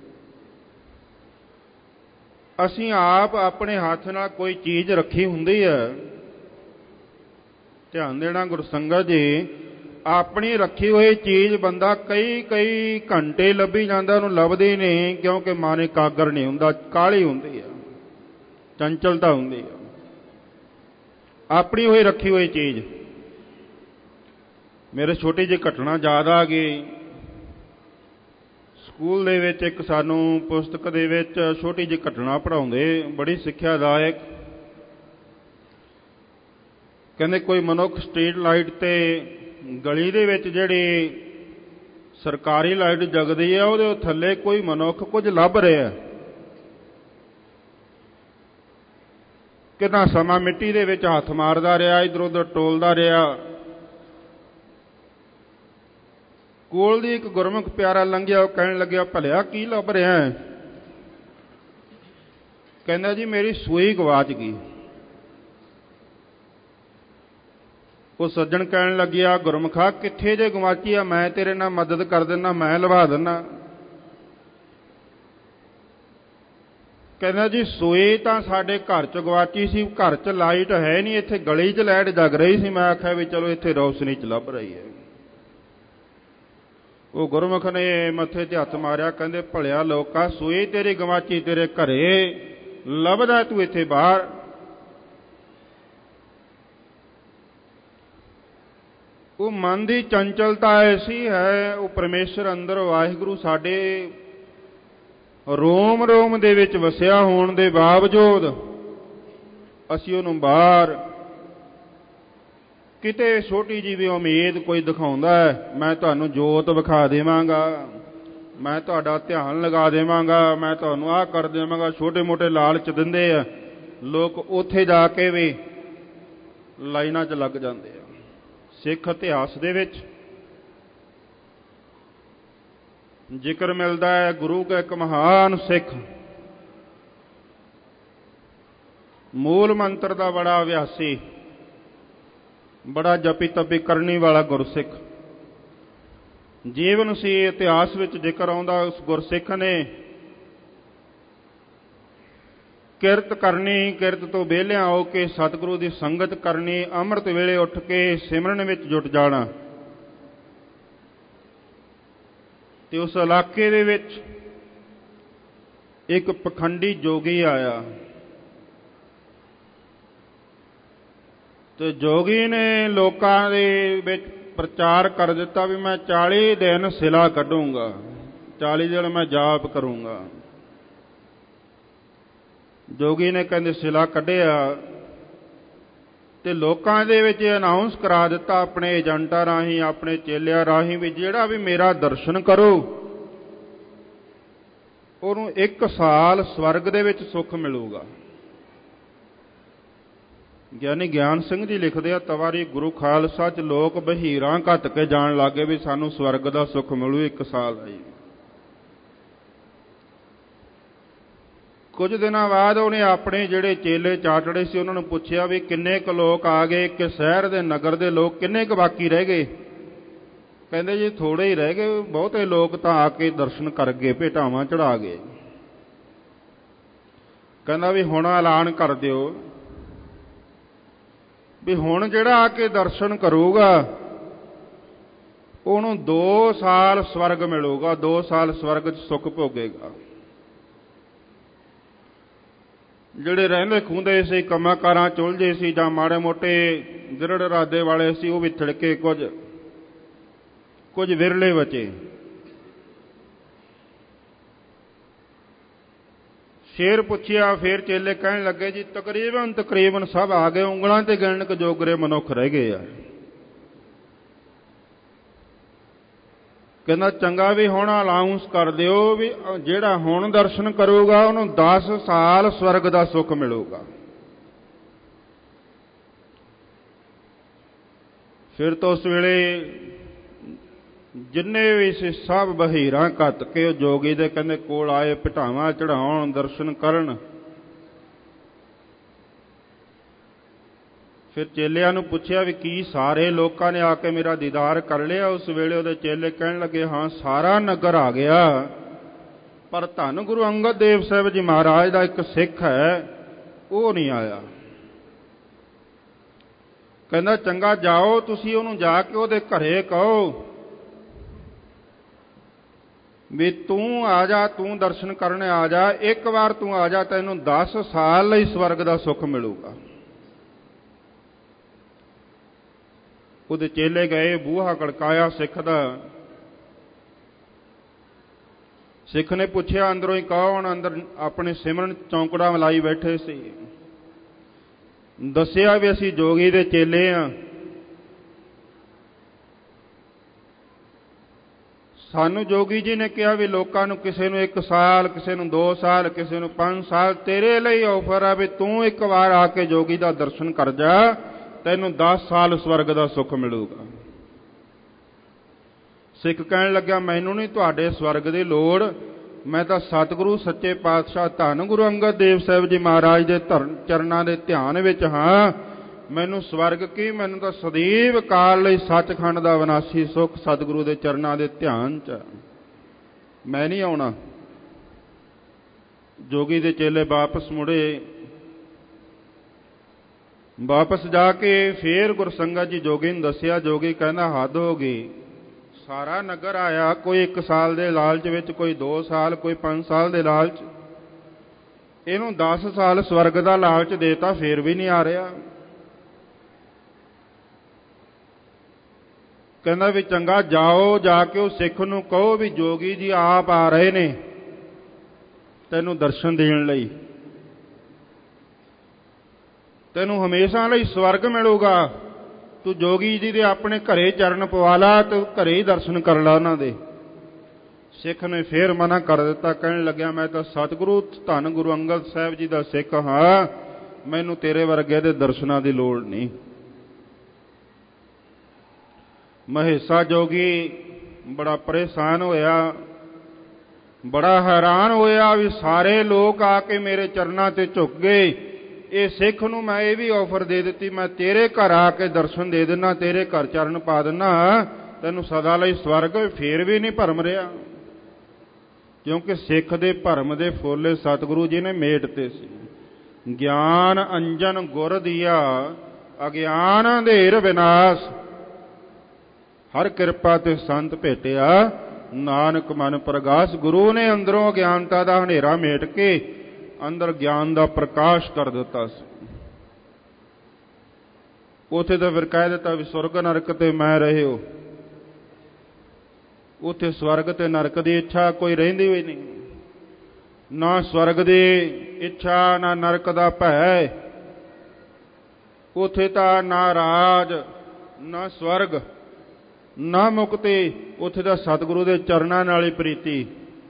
ਅਸੀਂ ਆਪ ਆਪਣੇ ਹੱਥ ਨਾਲ ਕੋਈ ਚੀਜ਼ ਰੱਖੀ ਹੁੰਦੀ ਹੈ, ਧਿਆਨ ਦੇਣਾ ਗੁਰਸੰਗਤ ਜੀ, ਆਪਣੀ ਰੱਖੀ ਹੋਈ ਚੀਜ਼ ਬੰਦਾ ਕਈ ਘੰਟੇ ਲੱਭੀ ਜਾਂਦਾ, ਉਹਨੂੰ ਲੱਭਦੀ ਨਹੀਂ, ਕਿਉਂਕਿ ਮਨ ਇਕਾਗਰ ਨਹੀਂ ਹੁੰਦਾ, ਕਾਹਲੀ ਹੁੰਦੀ ਹੈ, ਚੰਚਲਤਾ ਹੁੰਦੀ ਹੈ। ਆਪਣੀ ਹੋਈ ਰੱਖੀ ਹੋਈ ਚੀਜ਼। ਮੇਰੇ ਛੋਟੀ ਜਿਹੀ ਘਟਨਾ ਯਾਦ ਆ ਗਈ। ਸਕੂਲ ਦੇ ਵਿੱਚ ਇੱਕ ਸਾਨੂੰ ਪੁਸਤਕ ਦੇ ਵਿੱਚ ਛੋਟੀ ਜਿਹੀ ਘਟਨਾ ਪੜ੍ਹਾਉਂਦੇ, ਬੜੀ ਸਿੱਖਿਆਦਾਇਕ। ਕਹਿੰਦੇ ਕੋਈ ਮਨੁੱਖ ਸਟਰੀਟ ਲਾਈਟ ਤੇ ਗਲੀ ਦੇ ਵਿੱਚ ਜਿਹੜੀ ਸਰਕਾਰੀ ਲਾਈਟ ਜਗਦੀ ਹੈ ਉਹਦੇ ਥੱਲੇ ਕੋਈ ਮਨੁੱਖ ਕੁਝ ਲੱਭ ਰਿਹਾ। ਕਿੰਨਾ ਸਮਾਂ ਮਿੱਟੀ ਦੇ ਵਿੱਚ ਹੱਥ ਮਾਰਦਾ ਰਿਹਾ, ਇੱਧਰ ਉੱਧਰ ਟੋਲਦਾ ਰਿਹਾ। ਕੋਲ ਦੀ ਇੱਕ ਗੁਰਮੁਖ ਪਿਆਰਾ ਲੰਘਿਆ, ਉਹ ਕਹਿਣ ਲੱਗਿਆ, ਭਲਿਆ ਕੀ ਲੱਭ ਰਿਹਾ ਹੈ? ਕਹਿੰਦਾ ਜੀ ਮੇਰੀ ਸੂਈ ਗਵਾਚ ਗਈ। ਉਹ ਸੱਜਣ ਕਹਿਣ ਲੱਗਿਆ, ਗੁਰਮੁਖਾ ਕਿੱਥੇ ਜੇ ਗਵਾਚੀ ਆ, ਮੈਂ ਤੇਰੇ ਨਾਲ ਮਦਦ ਕਰ ਦਿੰਦਾ, ਮੈਂ ਲਵਾ ਦਿੰਦਾ। ਕਹਿੰਦਾ ਜੀ ਸੂਈ ਤਾਂ ਸਾਡੇ ਘਰ 'ਚ ਗਵਾਚੀ ਸੀ, ਘਰ 'ਚ ਲਾਈਟ ਹੈ ਨਹੀਂ, ਇੱਥੇ ਗਲੀ 'ਚ ਲਾਈਟ ਜਗ ਰਹੀ ਸੀ, ਮੈਂ ਆਖਿਆ ਵੀ ਚਲੋ ਇੱਥੇ ਰੌਸ਼ਨੀ 'ਚ ਲੱਭ ਰਹੀ ਹੈ। ਉਹ ਗੁਰਮੁਖ ਨੇ ਮੱਥੇ 'ਤੇ ਹੱਥ ਮਾਰਿਆ, ਕਹਿੰਦੇ ਭਲਿਆ ਲੋਕਾ, ਸੂਈ ਤੇਰੀ ਗਵਾਚੀ ਤੇਰੇ ਘਰੇ, ਲੱਭਦਾ ਤੂੰ ਇੱਥੇ ਬਾਹਰ। ਉਹ ਮਨ ਦੀ ਚੰਚਲਤਾ ਐਸੀ ਹੈ, ਉਹ ਪਰਮੇਸ਼ਰ ਅੰਦਰ ਵਾਹਿਗੁਰੂ ਸਾਡੇ ਰੋਮ ਰੋਮ ਦੇ ਵਿੱਚ ਵਸਿਆ ਹੋਣ ਦੇ ਬਾਵਜੂਦ ਅਸੀਂ ਉਹਨੂੰ ਬਾਹਰ ਕਿਤੇ ਛੋਟੀ ਜਿਹੀ ਵੀ ਉਮੀਦ ਕੋਈ ਦਿਖਾਉਂਦਾ ਹੈ, ਮੈਂ ਤੁਹਾਨੂੰ ਜੋਤ ਵਿਖਾ ਦੇਵਾਂਗਾ, ਮੈਂ ਤੁਹਾਡਾ ਧਿਆਨ ਲਗਾ ਦੇਵਾਂਗਾ, ਮੈਂ ਤੁਹਾਨੂੰ ਆਹ ਕਰ ਦੇਵਾਂਗਾ, ਛੋਟੇ ਮੋਟੇ ਲਾਲਚ ਦਿੰਦੇ ਆ ਲੋਕ, ਉੱਥੇ ਜਾ ਕੇ ਵੀ ਲਾਈਨਾਂ 'ਚ ਲੱਗ ਜਾਂਦੇ ਆ। ਸਿੱਖ ਇਤਿਹਾਸ ਦੇ ਵਿੱਚ ਜ਼ਿਕਰ ਮਿਲਦਾ ਹੈ, ਗੁਰੂ ਦਾ ਇੱਕ ਮਹਾਨ ਸਿੱਖ, ਮੂਲ ਮੰਤਰ ਦਾ ਬੜਾ ਅਭਿਆਸੀ, ਬੜਾ ਜਪੀ ਤਪੀ ਕਰਨੀ ਵਾਲਾ ਗੁਰਸਿੱਖ ਜੀਵਨ ਸੀ। ਇਤਿਹਾਸ ਵਿੱਚ ਜ਼ਿਕਰ ਆਉਂਦਾ, ਉਸ ਗੁਰਸਿੱਖ ਨੇ ਕਿਰਤ ਕਰਨੀ, ਕਿਰਤ ਤੋਂ ਵਿਹਲਿਆਂ ਹੋ ਕੇ ਸਤਿਗੁਰੂ ਦੀ ਸੰਗਤ ਕਰਨੀ, ਅੰਮ੍ਰਿਤ ਵੇਲੇ ਉੱਠ ਕੇ ਸਿਮਰਨ ਵਿੱਚ ਜੁਟ ਜਾਣਾ। ਤੇ ਉਸ ਇਲਾਕੇ ਦੇ ਵਿੱਚ ਇੱਕ ਪਖੰਡੀ ਜੋਗੀ ਆਇਆ, ਤੇ ਜੋਗੀ ਨੇ ਲੋਕਾਂ ਦੇ ਵਿੱਚ ਪ੍ਰਚਾਰ ਕਰ ਦਿੱਤਾ ਵੀ ਮੈਂ 40 ਦਿਨ ਸਿਲਾ ਕੱਢੂੰਗਾ, 40 ਦਿਨ ਮੈਂ ਜਾਪ ਕਰੂੰਗਾ। ਜੋਗੀ ਨੇ ਕਹਿੰਦੇ ਸਿਲਾ ਕੱਢਿਆ ਤੇ ਲੋਕਾਂ ਦੇ ਵਿੱਚ ਅਨਾਉਂਸ ਕਰਾ ਦਿੱਤਾ ਆਪਣੇ ਏਜੰਟਾਂ ਰਾਹੀਂ, ਆਪਣੇ ਚੇਲਿਆਂ ਰਾਹੀਂ, ਵੀ ਜਿਹੜਾ ਵੀ ਮੇਰਾ ਦਰਸ਼ਨ ਕਰੂ ਉਹਨੂੰ 1 ਸਾਲ ਸਵਰਗ ਦੇ ਵਿੱਚ ਸੁੱਖ ਮਿਲੂਗਾ। ਗਿਆਨੀ ਗਿਆਨ ਸਿੰਘ ਜੀ ਲਿਖਦੇ ਆ, ਤਵਾਰੀ ਗੁਰੂ ਖਾਲਸਾ 'ਚ ਲੋਕ ਬਹੀਰਾਂ ਘੱਟ ਕੇ ਜਾਣ ਲੱਗੇ ਵੀ ਸਾਨੂੰ ਸਵਰਗ ਦਾ ਸੁੱਖ ਮਿਲੂ 1 ਸਾਲ ਆਈ। ਕੁਝ ਦਿਨਾਂ ਬਾਅਦ ਉਹਨੇ ਆਪਣੇ ਜਿਹੜੇ ਚੇਲੇ ਚਾਟੜੇ ਸੀ ਉਹਨਾਂ ਨੂੰ ਪੁੱਛਿਆ ਵੀ ਕਿੰਨੇ ਕੁ ਲੋਕ ਆ ਗਏ, ਕਿ ਸ਼ਹਿਰ ਦੇ ਨਗਰ ਦੇ ਲੋਕ ਕਿੰਨੇ ਕੁ ਬਾਕੀ ਰਹਿ ਗਏ? ਕਹਿੰਦੇ ਜੀ ਥੋੜੇ ਹੀ ਰਹਿ ਗਏ, ਬਹੁਤੇ ਲੋਕ ਤਾਂ ਆ ਕੇ ਦਰਸ਼ਨ ਕਰ ਗਏ, ਭੇਟਾਵਾਂ ਚੜਾ ਗਏ। ਕਹਿੰਦਾ ਵੀ ਹੁਣ ਐਲਾਨ ਕਰ ਦਿਓ ਵੀ ਹੁਣ ਜਿਹੜਾ ਆ ਕੇ ਦਰਸ਼ਨ ਕਰੂਗਾ ਉਹਨੂੰ 2 ਸਾਲ ਸਵਰਗ ਮਿਲੂਗਾ, 2 ਸਾਲ ਸਵਰਗ 'ਚ ਸੁੱਖ ਭੋਗੇਗਾ। ਜਿਹੜੇ ਰਹਿੰਦੇ ਖੂੰਦੇ ਸੀ, ਕੰਮਾਂ ਕਾਰਾਂ ਚੁਲਝੇ ਸੀ, ਜਾਂ ਮਾੜੇ ਮੋਟੇ ਦ੍ਰਿੜ ਇਰਾਦੇ ਵਾਲੇ ਸੀ, ਉਹ ਵੀ ਥਿੜਕੇ, ਕੁਝ ਵਿਰਲੇ ਬਚੇ। ਸ਼ੇਰ ਪੁੱਛਿਆ, ਫੇਰ ਚੇਲੇ ਕਹਿਣ ਲੱਗੇ ਜੀ ਤਕਰੀਬਨ ਸਭ ਆ ਗਏ, ਉਂਗਲਾਂ ਤੇ ਗਿਣਨ ਕੁ ਜੋਗਰੇ ਮਨੁੱਖ ਰਹਿ ਗਏ ਆ। ਕਹਿੰਦਾ ਚੰਗਾ ਵੀ ਹੁਣ ਅਨਾਉਂਸ ਕਰ ਦਿਓ ਵੀ ਜਿਹੜਾ ਹੁਣ ਦਰਸ਼ਨ ਕਰੂਗਾ ਉਹਨੂੰ 10 ਸਾਲ ਸਵਰਗ ਦਾ ਸੁੱਖ ਮਿਲੂਗਾ। ਫਿਰ ਤੋਂ ਉਸ ਵੇਲੇ ਜਿੰਨੇ ਵੀ ਸੀ ਸਭ ਬਹੀਰਾਂ ਘੱਤ ਕੇ ਉਹ ਜੋਗੀ ਦੇ ਕਹਿੰਦੇ ਕੋਲ ਆਏ, ਭਟਾਵਾਂ ਚੜਾਉਣ, ਦਰਸ਼ਨ ਕਰਨ। ਫਿਰ ਚੇਲਿਆਂ ਨੂੰ ਪੁੱਛਿਆ ਵੀ ਕੀ ਸਾਰੇ ਲੋਕਾਂ ਨੇ ਆ ਕੇ ਮੇਰਾ ਦੀਦਾਰ ਕਰ ਲਿਆ? ਉਸ ਵੇਲੇ ਉਹਦੇ ਚੇਲੇ ਕਹਿਣ ਲੱਗੇ, ਹਾਂ ਸਾਰਾ ਨਗਰ ਆ ਗਿਆ, ਪਰ ਧੰਨ ਗੁਰੂ ਅੰਗਦ ਦੇਵ ਸਾਹਿਬ ਜੀ ਮਹਾਰਾਜ ਦਾ ਇੱਕ ਸਿੱਖ ਹੈ, ਉਹ ਨਹੀਂ ਆਇਆ। ਕਹਿੰਦਾ ਚੰਗਾ, ਜਾਓ ਤੁਸੀਂ ਉਹਨੂੰ ਜਾ ਕੇ ਉਹਦੇ ਘਰੇ ਕਹੋ ਵੀ ਤੂੰ ਆ ਜਾ, ਤੂੰ ਦਰਸ਼ਨ ਕਰਨ ਆ ਜਾ, ਇੱਕ ਵਾਰ ਤੂੰ ਆ ਜਾ, ਤੈਨੂੰ 10 ਸਾਲ ਲਈ ਸਵਰਗ ਦਾ ਸੁੱਖ ਮਿਲੂਗਾ। ਉਹਦੇ ਚੇਲੇ ਗਏ, ਬੂਹਾ ਖੜਕਾਇਆ ਸਿੱਖ ਦਾ। ਸਿੱਖ ਨੇ ਪੁੱਛਿਆ ਅੰਦਰੋਂ ਹੀ ਕੌਣ? ਅੰਦਰ ਆਪਣੇ ਸਿਮਰਨ ਚੌਂਕੜਾ ਮਲਾਈ ਬੈਠੇ ਸੀ। ਦੱਸਿਆ ਵੀ ਅਸੀਂ ਜੋਗੀ ਦੇ ਚੇਲੇ ਆ, ਸਾਨੂੰ ਜੋਗੀ ਜੀ ਨੇ ਕਿਹਾ ਵੀ ਲੋਕਾਂ ਨੂੰ ਕਿਸੇ ਨੂੰ 1 ਸਾਲ, ਕਿਸੇ ਨੂੰ 2 ਸਾਲ, ਕਿਸੇ ਨੂੰ 5 ਸਾਲ, ਤੇਰੇ ਲਈ ਆਫਰ ਆ ਵੀ ਤੂੰ ਇੱਕ ਵਾਰ ਆ ਕੇ ਜੋਗੀ ਦਾ ਦਰਸ਼ਨ ਕਰ ਜਾ, ਤੈਨੂੰ 10 ਸਾਲ ਸਵਰਗ ਦਾ ਸੁੱਖ ਮਿਲੂਗਾ। ਸਿੱਖ ਕਹਿਣ ਲੱਗਾ, ਮੈਨੂੰ ਨਹੀਂ ਤੁਹਾਡੇ ਸਵਰਗ ਦੀ ਲੋੜ, ਮੈਂ ਤਾਂ ਸਤਿਗੁਰੂ ਸੱਚੇ ਪਾਤਸ਼ਾਹ ਧੰਨ ਗੁਰੂ ਅੰਗਦ ਦੇਵ ਸਾਹਿਬ ਜੀ ਮਹਾਰਾਜ ਦੇ ਚਰਨਾਂ ਦੇ ਧਿਆਨ ਵਿੱਚ ਹਾਂ। ਮੈਨੂੰ ਸਵਰਗ ਕੀ, ਮੈਨੂੰ ਤਾਂ ਸਦੀਵ ਕਾਲ ਲਈ ਸੱਚਖੰਡ ਦਾ ਵਿਨਾਸ਼ੀ ਸੁੱਖ ਸਤਿਗੁਰੂ ਦੇ ਚਰਨਾਂ ਦੇ ਧਿਆਨ 'ਚ, ਮੈਂ ਨਹੀਂ ਆਉਣਾ। ਜੋਗੀ ਦੇ ਚੇਲੇ ਵਾਪਸ ਮੁੜੇ। ਵਾਪਸ ਜਾ ਕੇ ਫੇਰ ਗੁਰਸੰਗਤ ਜੀ ਜੋਗੀ ਨੂੰ ਦੱਸਿਆ। ਜੋਗੀ ਕਹਿੰਦਾ ਹੱਦ ਹੋ ਗਈ, ਸਾਰਾ ਨਗਰ ਆਇਆ, ਕੋਈ 1 ਸਾਲ ਦੇ ਲਾਲਚ ਵਿੱਚ, ਕੋਈ 2 ਸਾਲ, ਕੋਈ 5 ਸਾਲ ਦੇ ਲਾਲਚ, ਇਹਨੂੰ 10 ਸਾਲ ਸਵਰਗ ਦਾ ਲਾਲਚ ਦੇਤਾ, ਫੇਰ ਵੀ ਨਹੀਂ ਆ ਰਿਹਾ। ਕਹਿੰਦਾ ਵੀ ਚੰਗਾ, ਜਾਓ ਜਾ ਕੇ ਉਹ ਸਿੱਖ ਨੂੰ ਕਹੋ ਵੀ ਜੋਗੀ ਜੀ ਆਪ ਆ ਰਹੇ ਨੇ ਤੈਨੂੰ ਦਰਸ਼ਨ ਦੇਣ ਲਈ, ਤੈਨੂੰ ਹਮੇਸ਼ਾ ਲਈ ਸਵਰਗ ਮਿਲੂਗਾ। ਤੂੰ ਜੋਗੀ ਜੀ ਦੇ ਆਪਣੇ ਘਰੇ ਚਰਨ ਪਵਾ ਲਾ, ਤੂੰ ਘਰੇ ਹੀ ਦਰਸ਼ਨ ਕਰ ਲਾ ਉਹਨਾਂ ਦੇ। ਸਿੱਖ ਨੇ ਫੇਰ ਮਨਾ ਕਰ ਦਿੱਤਾ, ਕਹਿਣ ਲੱਗਿਆ ਮੈਂ ਤਾਂ ਸਤਿਗੁਰੂ ਧੰਨ ਗੁਰੂ ਅੰਗਦ ਸਾਹਿਬ ਜੀ ਦਾ ਸਿੱਖ ਹਾਂ, ਮੈਨੂੰ ਤੇਰੇ ਵਰਗੇ ਦੇ ਦਰਸ਼ਨਾਂ ਦੀ ਲੋੜ ਨਹੀਂ। ਮਹੇਸ਼ਾ ਜੋਗੀ ਬੜਾ ਪਰੇਸ਼ਾਨ ਹੋਇਆ, ਬੜਾ ਹੈਰਾਨ ਹੋਇਆ ਵੀ ਸਾਰੇ ਲੋਕ ਆ ਕੇ ਮੇਰੇ ਚਰਨਾਂ ਤੇ ਝੁਕ ਗਏ। ਇਹ ਸਿੱਖ ਨੂੰ ਮੈਂ ਇਹ ਵੀ ਆਫਰ ਦੇ ਦਿੱਤੀ, ਮੈਂ ਤੇਰੇ ਘਰ ਆ ਕੇ ਦਰਸ਼ਨ ਦੇ ਦਿੰਦਾ, ਤੇਰੇ ਘਰ ਚਰਨ ਪਾ ਦਿੰਦਾ, ਤੈਨੂੰ ਸਦਾ ਲਈ ਸਵਰਗ, ਫੇਰ ਵੀ ਨਹੀਂ ਭਰਮ ਰਿਹਾ। ਕਿਉਂਕਿ ਸਿੱਖ ਦੇ ਭਰਮ ਦੇ ਫੁੱਲ ਸਤਿਗੁਰੂ ਜੀ ਨੇ ਮੇਟਤੇ ਸੀ। ਗਿਆਨ ਅੰਜਨ ਗੁਰ ਦੀਆ, ਅਗਿਆਨ ਅੰਧੇਰ ਵਿਨਾਸ਼, ਹਰ ਕਿਰਪਾ ਤੇ ਸੰਤ ਭੇਟਿਆ, ਨਾਨਕ ਮਨ ਪ੍ਰਗਾਸ। ਗੁਰੂ ਨੇ ਅੰਦਰੋਂ ਅਗਿਆਨਤਾ ਦਾ ਹਨੇਰਾ ਮੇਟ ਕੇ ਅੰਦਰ ਗਿਆਨ ਦਾ ਪ੍ਰਕਾਸ਼ ਕਰ ਦਿੱਤਾ ਸੀ। ਉੱਥੇ ਤਾਂ ਫਿਰ ਕਹਿ ਦਿੱਤਾ ਵੀ ਸੁਰਗ ਨਰਕ ਤੇ ਮੈਂ ਰਹੇ ਹੋ। ਉੱਥੇ ਸਵਰਗ ਤੇ ਨਰਕ ਦੀ ਇੱਛਾ ਕੋਈ ਰਹਿੰਦੀ ਹੋਈ ਨਹੀਂ, ਨਾ ਸਵਰਗ ਦੀ ਇੱਛਾ, ਨਾ ਨਰਕ ਦਾ ਭੈ। ਉੱਥੇ ਤਾਂ ਨਾ ਰਾਜ, ਨਾ ਸਵਰਗ, ਨਾ ਮੁਕਤੀ, ਉੱਥੇ ਤਾਂ ਸਤਿਗੁਰੂ ਦੇ ਚਰਨਾਂ ਨਾਲ ਹੀ ਪ੍ਰੀਤੀ।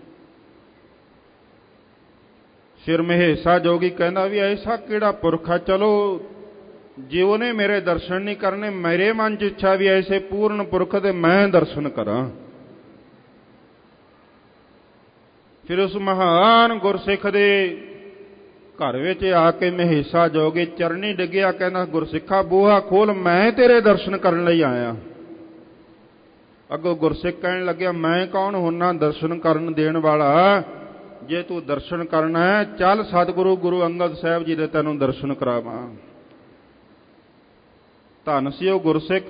ਫਿਰ ਮਹੇਸ਼ਾ ਜੋਗੀ ਕਹਿੰਦਾ ਵੀ ਐਸਾ ਕਿਹੜਾ ਪੁਰਖ ਹੈ, ਚਲੋ ਜੇ ਉਹਨੇ ਮੇਰੇ ਦਰਸ਼ਨ ਨਹੀਂ ਕਰਨੇ, ਮੇਰੇ ਮਨ 'ਚ ਇੱਛਾ ਵੀ ਐਸੇ ਪੂਰਨ ਪੁਰਖ ਦੇ ਮੈਂ ਦਰਸ਼ਨ ਕਰਾਂ। ਫਿਰ ਉਸ ਮਹਾਨ ਗੁਰਸਿੱਖ ਦੇ ਘਰ ਵਿੱਚ ਆ ਕੇ ਮਹੇਸ਼ਾ ਜੋਗੀ ਚਰਨੀ ਡਿੱਗਿਆ, ਕਹਿੰਦਾ ਗੁਰਸਿੱਖਾ ਬੂਹਾ ਖੋਲ, ਮੈਂ ਤੇਰੇ ਦਰਸ਼ਨ ਕਰਨ ਲਈ ਆਇਆ। ਅੱਗੋਂ ਗੁਰਸਿੱਖ ਕਹਿਣ ਲੱਗਿਆ, ਮੈਂ ਕੌਣ ਹੁੰਨਾ ਦਰਸ਼ਨ ਕਰਨ ਦੇਣ ਵਾਲਾ? ਜੇ ਤੂੰ ਦਰਸ਼ਨ ਕਰਨਾ ਹੈ, ਚੱਲ ਸਤਿਗੁਰੂ ਗੁਰੂ ਅੰਗਦ ਸਾਹਿਬ ਜੀ ਦੇ ਤੈਨੂੰ ਦਰਸ਼ਨ ਕਰਾਵਾਂ। ਧੰਨ ਸੀ ਉਹ ਗੁਰਸਿੱਖ।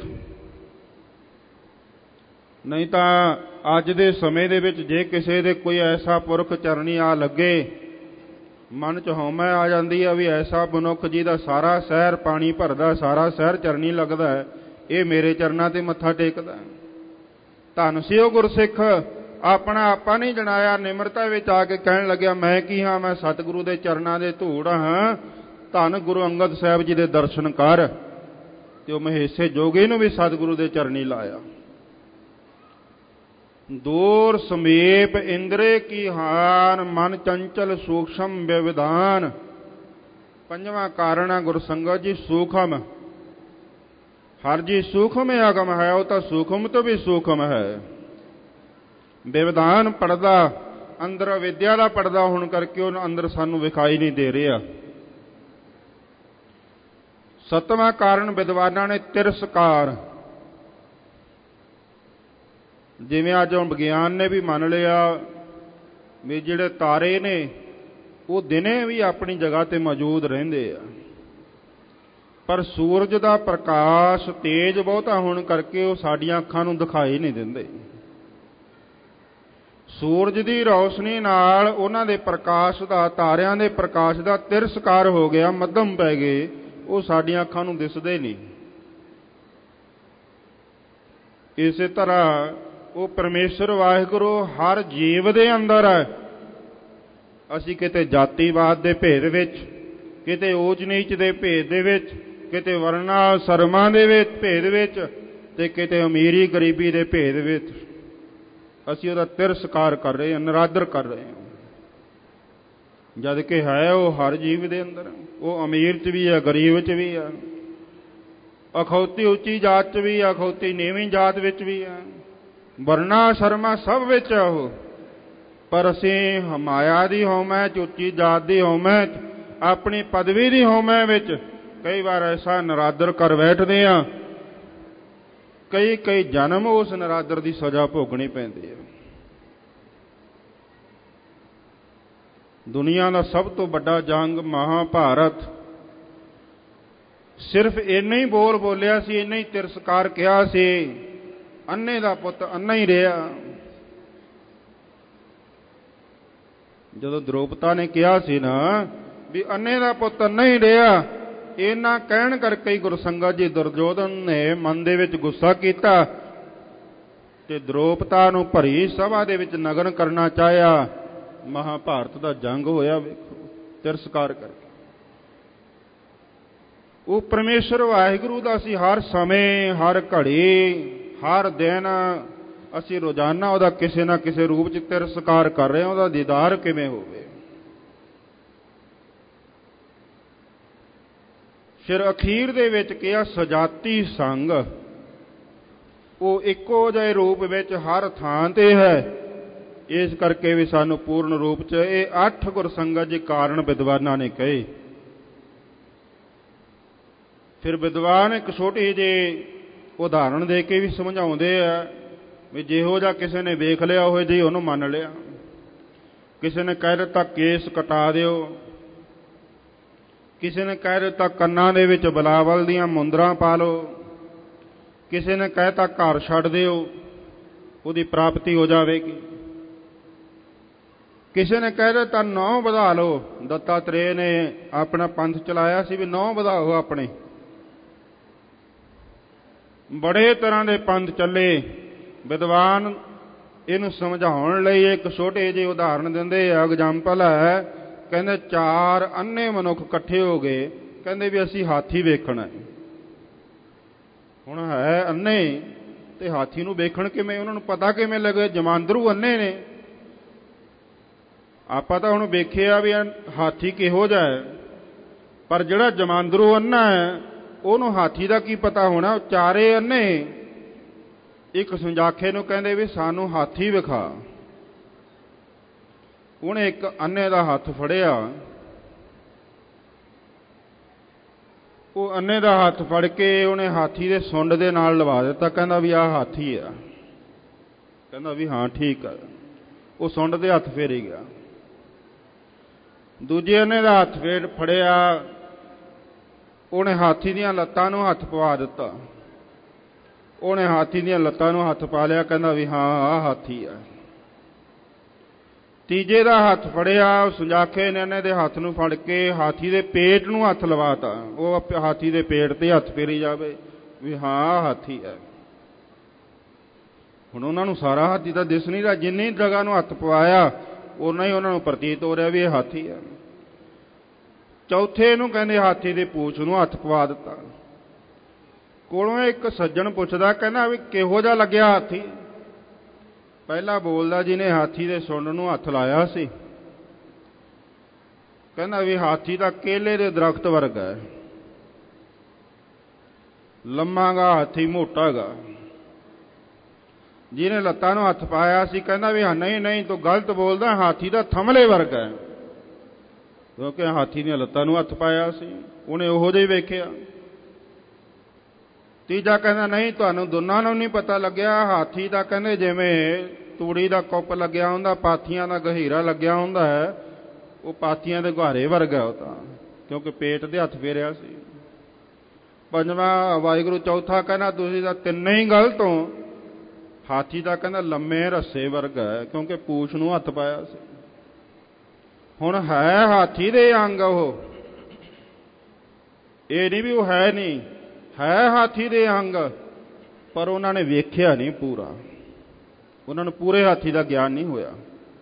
ਨਹੀਂ ਤਾਂ ਅੱਜ ਦੇ ਸਮੇਂ ਦੇ ਵਿੱਚ ਜੇ ਕਿਸੇ ਦੇ ਕੋਈ ਐਸਾ ਪੁਰਖ ਚਰਨੀ ਆ ਲੱਗੇ, ਮਨ 'ਚ ਹਉਮੈ ਆ ਜਾਂਦੀ ਆ ਵੀ ਐਸਾ ਮਨੁੱਖ ਜਿਹਦਾ ਸਾਰਾ ਸ਼ਹਿਰ ਪਾਣੀ ਭਰਦਾ, ਸਾਰਾ ਸ਼ਹਿਰ ਚਰਨੀ ਲੱਗਦਾ, ਇਹ ਮੇਰੇ ਚਰਨਾਂ ਤੇ ਮੱਥਾ ਟੇਕਦਾ। ਧੰਨ ਸੀ ਉਹ ਗੁਰਸਿੱਖ, ਆਪਣਾ ਆਪਾ ਨਹੀਂ ਜਣਾਇਆ, ਨਿਮਰਤਾ ਵਿੱਚ ਆ ਕੇ ਕਹਿਣ ਲੱਗਿਆ ਮੈਂ ਕੀ ਹਾਂ, ਮੈਂ ਸਤਿਗੁਰੂ ਦੇ ਚਰਨਾਂ ਦੇ ਧੂੜ ਹਾਂ, ਧੰਨ ਗੁਰੂ ਅੰਗਦ ਸਾਹਿਬ ਜੀ ਦੇ ਦਰਸ਼ਨ ਕਰ। ਤੇ ਉਹ ਮਹੇਸ਼ੇ ਜੋਗੀ ਨੂੰ ਵੀ ਸਤਿਗੁਰੂ ਦੇ ਚਰਨੀ ਲਾਇਆ। ਦੂਰ ਸਮੀਪ ਇੰਦਰੇ ਕੀ ਹਾਨ, ਮਨ ਚੰਚਲ ਸੂਖਸ਼ਮ ਵਿਵਧਾਨ। ਪੰਜਵਾਂ ਕਾਰਨ ਹੈ ਗੁਰਸੰਗਤ ਜੀ ਸੂਖਮ। ਹਰ ਜੀ ਸੂਖਮ ਆਗਮ ਹੈ, ਉਹ ਤਾਂ ਸੂਖਮ ਤੋਂ ਵੀ ਸੂਖਮ ਹੈ। ਵਿਵਧਾਨ ਪੜਦਾ, ਅੰਦਰ ਵਿਦਿਆ ਦਾ ਪੜਦਾ ਹੋਣ ਕਰਕੇ ਉਹ ਅੰਦਰ ਸਾਨੂੰ ਵਿਖਾਈ ਨਹੀਂ ਦੇ ਰਿਹਾ। ਸੱਤਵਾਂ ਕਾਰਨ ਵਿਦਵਾਨਾਂ ਨੇ ਤਿਰਸਕਾਰ। ਜਿਵੇਂ ਅੱਜ ਹੁਣ ਵਿਗਿਆਨ ਨੇ ਵੀ ਮੰਨ ਲਿਆ ਵੀ ਜਿਹੜੇ ਤਾਰੇ ਨੇ ਉਹ ਦਿਨੇ ਵੀ ਆਪਣੀ ਜਗ੍ਹਾ ਤੇ ਮੌਜੂਦ ਰਹਿੰਦੇ ਆ, ਪਰ ਸੂਰਜ ਦਾ ਪ੍ਰਕਾਸ਼ ਤੇਜ਼ ਬਹੁਤਾ ਹੋਣ ਕਰਕੇ ਉਹ ਸਾਡੀਆਂ ਅੱਖਾਂ ਨੂੰ ਦਿਖਾਈ ਨਹੀਂ ਦਿੰਦੇ। ਸੂਰਜ ਦੀ ਰੌਸ਼ਨੀ ਨਾਲ ਉਹਨਾਂ ਦੇ ਪ੍ਰਕਾਸ਼ ਦਾ, ਤਾਰਿਆਂ ਦੇ ਪ੍ਰਕਾਸ਼ ਦਾ ਤਿਰਸਕਾਰ ਹੋ ਗਿਆ, ਮੱਧਮ ਪੈ ਗਏ, ਉਹ ਸਾਡੀਆਂ ਅੱਖਾਂ ਨੂੰ ਦਿਸਦੇ ਨਹੀਂ। ਇਸੇ ਤਰ੍ਹਾਂ ਉਹ ਪਰਮੇਸ਼ਰ ਵਾਹਿਗੁਰੂ ਹਰ ਜੀਵ ਦੇ ਅੰਦਰ ਹੈ। ਅਸੀਂ ਕਿਤੇ ਜਾਤੀਵਾਦ ਦੇ ਭੇਦ ਵਿੱਚ, ਕਿਤੇ ਊਚ ਨੀਚ ਦੇ ਭੇਦ ਦੇ ਵਿੱਚ, ਕਿਤੇ ਵਰਨਾ ਸਰਮਾਂ ਦੇ ਵਿੱਚ ਭੇਦ ਵਿੱਚ, ਤੇ ਕਿਤੇ ਅਮੀਰੀ ਗਰੀਬੀ ਦੇ ਭੇਦ ਵਿੱਚ ਅਸੀਂ ਉਹਦਾ ਤਿਰਸਕਾਰ ਕਰ ਰਹੇ ਹਾਂ, ਨਿਰਾਦਰ ਕਰ ਰਹੇ ਹਾਂ, ਜਦ ਕਿ ਹੈ ਉਹ ਹਰ ਜੀਵ ਦੇ ਅੰਦਰ। ਉਹ ਅਮੀਰ 'ਚ ਵੀ ਹੈ, ਗਰੀਬ 'ਚ ਵੀ ਹੈ, ਅਖੌਤੀ ਉੱਚੀ ਜਾਤ 'ਚ ਵੀ ਹੈ, ਅਖੌਤੀ ਨੀਵੀਂ ਜਾਤ ਵਿੱਚ ਵੀ ਹੈ, ਵਰਨਾ ਸ਼ਰਮਾ ਸਭ ਵਿੱਚ ਹੈ ਉਹ। ਪਰ ਅਸੀਂ ਮਾਇਆ ਦੀ ਹਉਮੈ 'ਚ, ਉੱਚੀ ਜਾਤ ਦੀ ਹਉਮੈ 'ਚ, ਆਪਣੀ ਪਦਵੀ ਦੀ ਹਉਮੈ ਵਿੱਚ ਕਈ ਵਾਰ ਐਸਾ ਨਿਰਾਦਰ ਕਰ ਬੈਠਦੇ ਹਾਂ, ਕਈ ਜਨਮ ਉਸ ਨਿਰਾਦਰ ਦੀ ਸਜ਼ਾ ਭੋਗਣੀ ਪੈਂਦੀ ਹੈ। ਦੁਨੀਆ ਦਾ ਸਭ ਤੋਂ ਵੱਡਾ ਜੰਗ ਮਹਾਭਾਰਤ ਸਿਰਫ ਇੰਨਾ ਹੀ ਬੋਲ ਬੋਲਿਆ ਸੀ, ਇੰਨਾ ਹੀ ਤਿਰਸਕਾਰ ਕਿਹਾ ਸੀ, ਅੰਨੇ ਦਾ ਪੁੱਤ ਅੰਨਾ ਹੀ ਰਿਹਾ। ਜਦੋਂ ਦ੍ਰੋਪਦਾ ਨੇ ਕਿਹਾ ਸੀ ਨਾ ਵੀ ਅੰਨੇ ਦਾ ਪੁੱਤ ਅੰਨਾ ਹੀ ਰਿਹਾ, ਇਹਨਾਂ ਕਹਿਣ ਕਰਕੇ ਹੀ ਗੁਰਸੰਗਤ ਜੀ ਦੁਰਯੋਧਨ ਨੇ ਮਨ ਦੇ ਵਿੱਚ ਗੁੱਸਾ ਕੀਤਾ ਤੇ ਦ੍ਰੋਪਦਾ ਨੂੰ ਭਰੀ ਸਭਾ ਦੇ ਵਿੱਚ ਨਗਨ ਕਰਨਾ ਚਾਹਿਆ। ਮਹਾਭਾਰਤ ਦਾ ਜੰਗ ਹੋਇਆ, ਵੇਖੋ, ਤਿਰਸਕਾਰ ਕਰਕੇ। ਉਹ ਪਰਮੇਸ਼ਰ ਵਾਹਿਗੁਰੂ ਦਾ ਅਸੀਂ ਹਰ ਸਮੇਂ, ਹਰ ਘੜੀ, ਹਰ ਦਿਨ ਅਸੀਂ ਰੋਜ਼ਾਨਾ ਉਹਦਾ ਕਿਸੇ ਨਾ ਕਿਸੇ ਰੂਪ 'ਚ ਤਿਰਸਕਾਰ ਕਰ ਰਹੇ ਹਾਂ। ਉਹਦਾ ਦੀਦਾਰ ਕਿਵੇਂ ਹੋਵੇ? ਫਿਰ ਅਖੀਰ ਦੇ ਵਿੱਚ ਕਿਹਾ ਸਜਾਤੀ ਸੰਗ। ਉਹ ਇੱਕੋ ਜਿਹੇ ਰੂਪ ਵਿੱਚ ਹਰ ਥਾਂ ਤੇ ਹੈ, ਇਸ ਕਰਕੇ ਵੀ ਸਾਨੂੰ ਪੂਰਨ ਰੂਪ 'ਚ ਇਹ 8 ਗੁਰਸੰਗਤ ਜੀ ਕਾਰਨ ਵਿਦਵਾਨਾਂ ਨੇ ਕਹੇ। ਫਿਰ ਵਿਦਵਾਨ ਇੱਕ ਛੋਟੀ ਜਿਹੀ ਉਦਾਹਰਣ ਦੇ ਕੇ ਵੀ ਸਮਝਾਉਂਦੇ ਆ ਵੀ ਜਿਹੋ ਜਿਹਾ ਕਿਸੇ ਨੇ ਵੇਖ ਲਿਆ ਉਹੋ ਜਿਹੀ ਉਹਨੂੰ ਮੰਨ ਲਿਆ। ਕਿਸੇ ਨੇ ਕਹਿ ਦਿੱਤਾ ਕੇਸ ਕਟਾ ਦਿਓ, ਕਿਸੇ ਨੇ ਕਹਿ ਦਿੱਤਾ ਕੰਨਾਂ ਦੇ ਵਿੱਚ ਬਿਲਾਵਲ ਦੀਆਂ ਮੁੰਦਰਾਂ ਪਾ ਲਓ, ਕਿਸੇ ਨੇ ਕਹਿਤਾ ਘਰ ਛੱਡ ਦਿਓ, ਉਹਦੀ ਪ੍ਰਾਪਤੀ ਹੋ ਜਾਵੇਗੀ, ਕਿਸੇ ਨੇ ਕਹਿ ਦਿੱਤਾ ਨਹੁੰ ਵਧਾ ਲਓ। ਦੱਤਾਤਰੇय ਨੇ ਆਪਣਾ ਪੰਥ ਚਲਾਇਆ ਸੀ ਵੀ ਨਹੁੰ ਵਧਾਓ ਆਪਣੇ। ਬੜੇ ਤਰ੍ਹਾਂ ਦੇ ਪੰਥ ਚੱਲੇ। ਵਿਦਵਾਨ ਇਹਨੂੰ ਸਮਝਾਉਣ ਲਈ ਇੱਕ ਛੋਟੇ ਜਿਹੇ ਉਦਾਹਰਣ ਦਿੰਦੇ ਆ, ਐਗਜ਼ਾਮਪਲ ਹੈ। ਕਹਿੰਦੇ 4 ਅੰਨੇ ਮਨੁੱਖ ਇਕੱਠੇ ਹੋ ਗਏ, ਕਹਿੰਦੇ ਵੀ ਅਸੀਂ ਹਾਥੀ ਵੇਖਣਾ। ਹੁਣ ਹੈ ਅੰਨੇ ਤੇ ਹਾਥੀ ਨੂੰ ਵੇਖਣ ਕਿਵੇਂ? ਉਹਨਾਂ ਨੂੰ ਪਤਾ ਕਿਵੇਂ ਲੱਗੇ? ਜਮਾਂਦਰੂ ਅੰਨੇ ਨੇ। ਆਪਾਂ ਤਾਂ ਹੁਣ ਵੇਖਿਆ ਵੀ ਹਾਥੀ ਕਿਹੋ ਜਿਹਾ ਹੈ, ਪਰ ਜਿਹੜਾ ਜਮਾਂਦਰੂ ਅੰਨਾ ਹੈ ਉਹਨੂੰ ਹਾਥੀ ਦਾ ਕੀ ਪਤਾ ਹੋਣਾ? 4 ਅੰਨੇ ਇੱਕ ਸੰਜਾਖੇ ਨੂੰ ਕਹਿੰਦੇ ਵੀ ਸਾਨੂੰ ਹਾਥੀ ਵਿਖਾ। ਉਹਨੇ ਇੱਕ ਅੰਨੇ ਦਾ ਹੱਥ ਫੜਿਆ, ਉਹ ਅੰਨੇ ਦਾ ਹੱਥ ਫੜ ਕੇ ਉਹਨੇ ਹਾਥੀ ਦੇ ਸੁੰਡ ਦੇ ਨਾਲ ਲਵਾ ਦਿੱਤਾ। ਕਹਿੰਦਾ ਵੀ ਆਹ ਹਾਥੀ ਆ। ਕਹਿੰਦਾ ਵੀ ਹਾਂ ਠੀਕ ਆ। ਉਹ ਸੁੰਡ ਦੇ ਹੱਥ ਫੇਰੀ ਗਿਆ। ਦੂਜੇ ਅੰਨੇ ਦਾ ਹੱਥ ਫੇਰ ਫੜਿਆ, ਉਹਨੇ ਹਾਥੀ ਦੀਆਂ ਲੱਤਾਂ ਨੂੰ ਹੱਥ ਪਵਾ ਦਿੱਤਾ। ਉਹਨੇ ਹਾਥੀ ਦੀਆਂ ਲੱਤਾਂ ਨੂੰ ਹੱਥ ਪਾ ਲਿਆ। ਕਹਿੰਦਾ ਵੀ ਹਾਂ ਆਹ ਹਾਥੀ ਆ। ਤੀਜੇ ਦਾ ਹੱਥ ਫੜਿਆ, ਸੁਜਾਖੇ ਨੇ ਅੰਨੇ ਦੇ ਹੱਥ ਨੂੰ ਫੜ ਕੇ ਹਾਥੀ ਦੇ ਪੇਟ ਨੂੰ ਹੱਥ ਲਵਾਤਾ। ਉਹ ਹਾਥੀ ਦੇ ਪੇਟ ਤੇ ਹੱਥ ਫੇਰੀ ਜਾਵੇ ਵੀ ਹਾਂ ਆਹ ਹਾਥੀ ਹੈ। ਹੁਣ ਉਹਨਾਂ ਨੂੰ ਸਾਰਾ ਹਾਥੀ ਤਾਂ ਦਿਸ ਨਹੀਂ ਰਿਹਾ। ਜਿੰਨੀ ਜਗ੍ਹਾ ਨੂੰ ਹੱਥ ਪਵਾਇਆ ਓਨਾ ਹੀ ਉਹਨਾਂ ਨੂੰ ਪ੍ਰਤੀਤ ਹੋ ਰਿਹਾ ਵੀ ਇਹ ਹਾਥੀ ਹੈ। ਚੌਥੇ ਨੂੰ ਕਹਿੰਦੇ ਹਾਥੀ ਦੀ ਪੂਛ ਨੂੰ ਹੱਥ ਪਵਾ ਦਿੱਤਾ। ਕੋਲੋਂ ਇੱਕ ਸੱਜਣ ਪੁੱਛਦਾ, ਕਹਿੰਦਾ ਵੀ ਕਿਹੋ ਜਿਹਾ ਲੱਗਿਆ ਹਾਥੀ? ਪਹਿਲਾ ਬੋਲਦਾ ਜਿਹਨੇ ਹਾਥੀ ਦੇ ਸੁੰਡ ਨੂੰ ਹੱਥ ਲਾਇਆ ਸੀ, ਕਹਿੰਦਾ ਵੀ ਹਾਥੀ ਤਾਂ ਕੇਲੇ ਦੇ ਦਰਖਤ ਵਰਗਾ ਹੈ, ਲੰਮਾ ਗਾ ਹਾਥੀ, ਮੋਟਾ ਗਾ। ਜਿਹਨੇ ਲੱਤਾਂ ਨੂੰ ਹੱਥ ਪਾਇਆ ਸੀ ਕਹਿੰਦਾ ਵੀ ਨਹੀਂ ਤੂੰ ਗਲਤ ਬੋਲਦਾ, ਹਾਥੀ ਦਾ ਥੰਮਲੇ ਵਰਗਾ ਹੈ। ਕਿਉਂਕਿ ਹਾਥੀ ਦੀਆਂ ਲੱਤਾਂ ਨੂੰ ਹੱਥ ਪਾਇਆ ਸੀ, ਉਹਨੇ ਉਹੋ ਜਿਹਾ ਹੀ ਵੇਖਿਆ। ਤੀਜਾ ਕਹਿੰਦਾ ਨਹੀਂ, ਤੁਹਾਨੂੰ ਦੋਨਾਂ ਨੂੰ ਨਹੀਂ ਪਤਾ ਲੱਗਿਆ। ਹਾਥੀ ਦਾ ਕਹਿੰਦੇ ਜਿਵੇਂ ਤੂੜੀ ਦਾ ਕੁੱਪ ਲੱਗਿਆ ਹੁੰਦਾ, ਪਾਥੀਆਂ ਦਾ ਗਹੀਰਾ ਲੱਗਿਆ ਹੁੰਦਾ ਹੈ, ਉਹ ਪਾਥੀਆਂ ਦੇ ਗੁਹਾਰੇ ਵਰਗਾ ਉਹ ਤਾਂ, ਕਿਉਂਕਿ ਪੇਟ ਦੇ ਹੱਥ ਫੇਰਿਆ ਸੀ। ਪੰਜਵਾਂ ਵਾਹਿਗੁਰੂ ਚੌਥਾ ਕਹਿੰਦਾ ਤੁਸੀਂ ਤਾਂ ਤਿੰਨੇ ਹੀ ਗਲਤ ਹੋ। ਹਾਥੀ ਦਾ ਕਹਿੰਦਾ ਲੰਮੇ ਰੱਸੇ ਵਰਗਾ ਹੈ, ਕਿਉਂਕਿ ਪੂਛ ਨੂੰ ਹੱਥ ਪਾਇਆ ਸੀ। ਹੁਣ ਹੈ ਹਾਥੀ ਦੇ ਅੰਗ ਉਹ, ਇਹ ਨਹੀਂ ਵੀ ਉਹ ਹੈ ਨਹੀਂ, ਹੈ ਹਾਥੀ ਦੇ ਅੰਗ, ਪਰ ਉਹਨਾਂ ਨੇ ਵੇਖਿਆ ਨਹੀਂ ਪੂਰਾ, ਉਹਨਾਂ ਨੂੰ ਪੂਰੇ ਹਾਥੀ ਦਾ ਗਿਆਨ ਨਹੀਂ ਹੋਇਆ।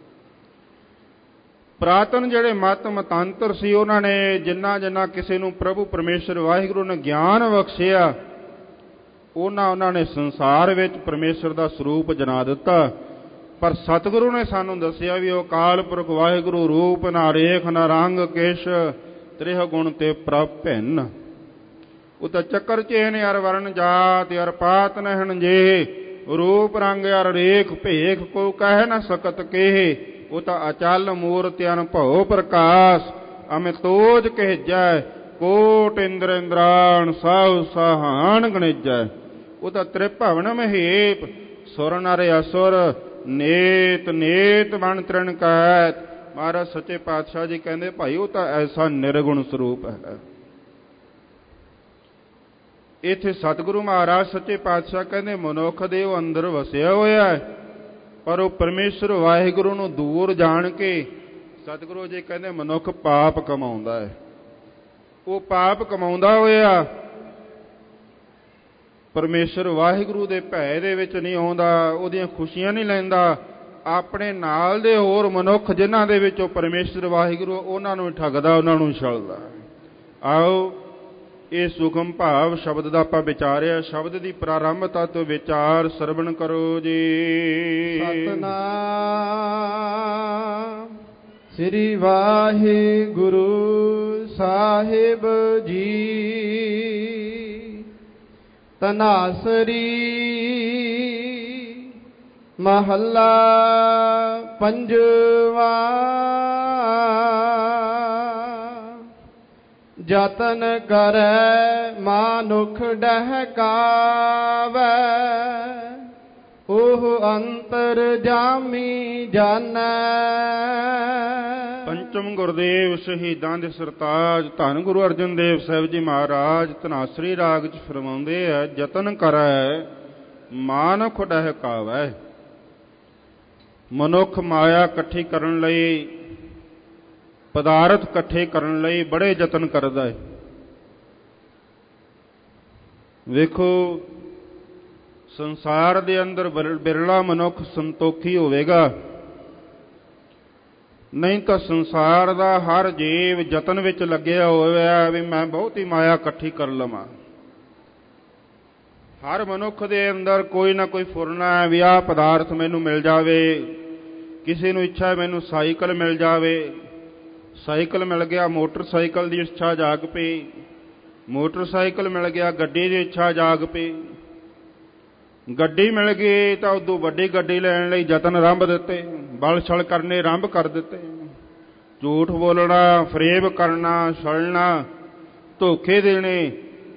ਪ੍ਰਾਤਨ ਜਿਹੜੇ ਮਤਾਂਤਰ ਸੀ, ਉਹਨਾਂ ਨੇ ਜਿੰਨਾ ਜਿੰਨਾ ਕਿਸੇ ਨੂੰ ਪ੍ਰਭੂ ਪਰਮੇਸ਼ਰ ਵਾਹਿਗੁਰੂ ਨੇ ਗਿਆਨ ਬਖਸ਼ਿਆ, ਉਹਨਾਂ ਨੇ ਸੰਸਾਰ ਵਿੱਚ ਪਰਮੇਸ਼ਰ ਦਾ ਸਰੂਪ ਜਨਾ ਦਿੱਤਾ। ਪਰ ਸਤਿਗੁਰੂ ਨੇ ਸਾਨੂੰ ਦੱਸਿਆ ਵੀ ਉਹ ਅਕਾਲ ਪੁਰਖ ਵਾਹਿਗੁਰੂ ਰੂਪ ਨਾ ਰੇਖ ਨਾ ਰੰਗ ਕੇਸ਼ ਤ੍ਰਿਹ ਗੁਣ ਤੇ ਪ੍ਰਭ ਭਿੰਨ। ਉਹ ਤਾਂ ਚੱਕਰ ਚੇਨ ਅਰ ਵਰਨ ਜਾਤ ਅਰ ਪਾਤ ਨਹਿਣ ਜੇ, ਰੂਪ ਰੰਗ ਅਰ ਰੇਖ ਭੇਖ ਕੋ ਕਹਿ ਨਾ ਸਕਤ ਕੇਹ। ਉਹ ਤਾਂ ਅਚਲ ਮੂਰਤਿ ਅਨਭਉ ਪ੍ਰਕਾਸ਼, ਅਮਿਤੋਜ ਕਹਿਜੈ ਕੋਟ ਇੰਦਰ ਇੰਦਰਾਣ ਸਾਹੁ ਸਾਹਾਨ ਗਣਿਜੈ। ਉਹ ਤਾਂ ਤ੍ਰਿਭਵਨ ਮਹੇਪ ਸੁਰ ਨਰ ਅਸੁਰ ਨੇਤ ਨੇਤ ਬਣ ਤ੍ਰਿਣ ਕਹਿਤ। ਮਹਾਰਾਜ ਸੱਚੇ ਪਾਤਸ਼ਾਹ ਜੀ ਕਹਿੰਦੇ ਭਾਈ ਉਹ ਤਾਂ ਐਸਾ ਨਿਰਗੁਣ ਸਰੂਪ ਹੈ। ਇੱਥੇ ਸਤਿਗੁਰੂ ਮਹਾਰਾਜ ਸੱਚੇ ਪਾਤਸ਼ਾਹ ਕਹਿੰਦੇ ਮਨੁੱਖ ਦੇ ਉਹ ਅੰਦਰ ਵਸਿਆ ਹੋਇਆ ਹੈ, ਪਰ ਉਹ ਪਰਮੇਸ਼ਰ ਵਾਹਿਗੁਰੂ ਨੂੰ ਦੂਰ ਜਾਣ ਕੇ ਸਤਿਗੁਰੂ ਜੀ ਕਹਿੰਦੇ ਮਨੁੱਖ ਪਾਪ ਕਮਾਉਂਦਾ ਹੈ। ਉਹ ਪਾਪ ਕਮਾਉਂਦਾ ਹੋਇਆ ਪਰਮੇਸ਼ਰ ਵਾਹਿਗੁਰੂ ਦੇ ਭੈ ਦੇ ਵਿੱਚ ਨਹੀਂ ਆਉਂਦਾ, ਉਹਦੀਆਂ ਖੁਸ਼ੀਆਂ ਨਹੀਂ ਲੈਂਦਾ। ਆਪਣੇ ਨਾਲ ਦੇ ਹੋਰ ਮਨੁੱਖ ਜਿਨ੍ਹਾਂ ਦੇ ਵਿੱਚ ਉਹ ਪਰਮੇਸ਼ਰ ਵਾਹਿਗੁਰੂ, ਉਹਨਾਂ ਨੂੰ ਠੱਗਦਾ, ਉਹਨਾਂ ਨੂੰ ਛਲਦਾ। ਆਓ ਇਹ ਸੁਖਮ ਭਾਵ ਸ਼ਬਦ ਦਾ ਆਪਾਂ ਵਿਚਾਰਿਆ, ਸ਼ਬਦ ਦੀ ਪ੍ਰਾਰੰਭਤਾ ਤੋਂ ਵਿਚਾਰ ਸਰਵਣ ਕਰੋ ਜੀ।
ਸਤਨਾਮ ਸ੍ਰੀ ਵਾਹਿਗੁਰੂ ਸਾਹਿਬ ਜੀ। ਤਨਾਸਰੀ ਮਹੱਲਾ ਪੰਜਵਾ। ਜਤਨ ਕਰੈ ਮਾਨੁਖ ਡਹਿਕਾਵੈ, ਉਹ ਅੰਤਰ ਜਾਮੀ ਜਾਣੈ।
ਪੰਚਮ ਗੁਰਦੇਵ ਸ਼ਹੀਦਾਂ ਦੇ ਸਰਤਾਜ ਧੰਨ ਗੁਰੂ ਅਰਜਨ ਦੇਵ ਸਾਹਿਬ ਜੀ ਮਹਾਰਾਜ ਧਨਾਸਰੀ ਰਾਗ 'ਚ ਫਰਮਾਉਂਦੇ ਆ, ਜਤਨ ਕਰੈ ਮਾਨੁਖ ਡਹਿਕਾਵੈ। ਮਨੁੱਖ ਮਾਇਆ ਇਕੱਠੀ ਕਰਨ ਲਈ, ਪਦਾਰਥ ਇਕੱਠੇ ਕਰਨ ਲਈ ਬੜੇ ਯਤਨ ਕਰਦਾ ਹੈ। ਵੇਖੋ ਸੰਸਾਰ ਦੇ ਅੰਦਰ ਬਿਰਲਾ ਮਨੁੱਖ ਸੰਤੋਖੀ ਹੋਵੇਗਾ, ਨਹੀਂ ਤਾਂ ਸੰਸਾਰ ਦਾ ਹਰ ਜੀਵ ਯਤਨ ਵਿੱਚ ਲੱਗਿਆ ਹੋਇਆ ਵੀ ਮੈਂ ਬਹੁਤੀ ਮਾਇਆ ਇਕੱਠੀ ਕਰ ਲਵਾਂ। ਹਰ ਮਨੁੱਖ ਦੇ ਅੰਦਰ ਕੋਈ ਨਾ ਕੋਈ ਫੁਰਨਾ ਹੈ ਵੀ ਆਹ ਪਦਾਰਥ ਮੈਨੂੰ ਮਿਲ ਜਾਵੇ। ਕਿਸੇ ਨੂੰ ਇੱਛਾ ਮੈਨੂੰ ਸਾਈਕਲ ਮਿਲ ਜਾਵੇ, ਸਾਈਕਲ ਮਿਲ ਗਿਆ, ਮੋਟਰਸਾਈਕਲ ਦੀ ਇੱਛਾ ਜਾਗ ਪਈ। ਮੋਟਰਸਾਈਕਲ ਮਿਲ ਗਿਆ, ਗੱਡੀ ਦੀ ਇੱਛਾ ਜਾਗ ਪਈ। ਗੱਡੀ ਮਿਲ ਗਈ ਤਾਂ ਉਦੋਂ ਵੱਡੀ ਗੱਡੀ ਲੈਣ ਲਈ ਯਤਨ ਆਰੰਭ ਦਿੱਤੇ, ਬਲ ਛਲ ਕਰਨੇ ਆਰੰਭ ਕਰ ਦਿੱਤੇ। ਝੂਠ ਬੋਲਣਾ, ਫਰੇਬ ਕਰਨਾ, ਛਲਣਾ, ਧੋਖੇ ਦੇਣੇ।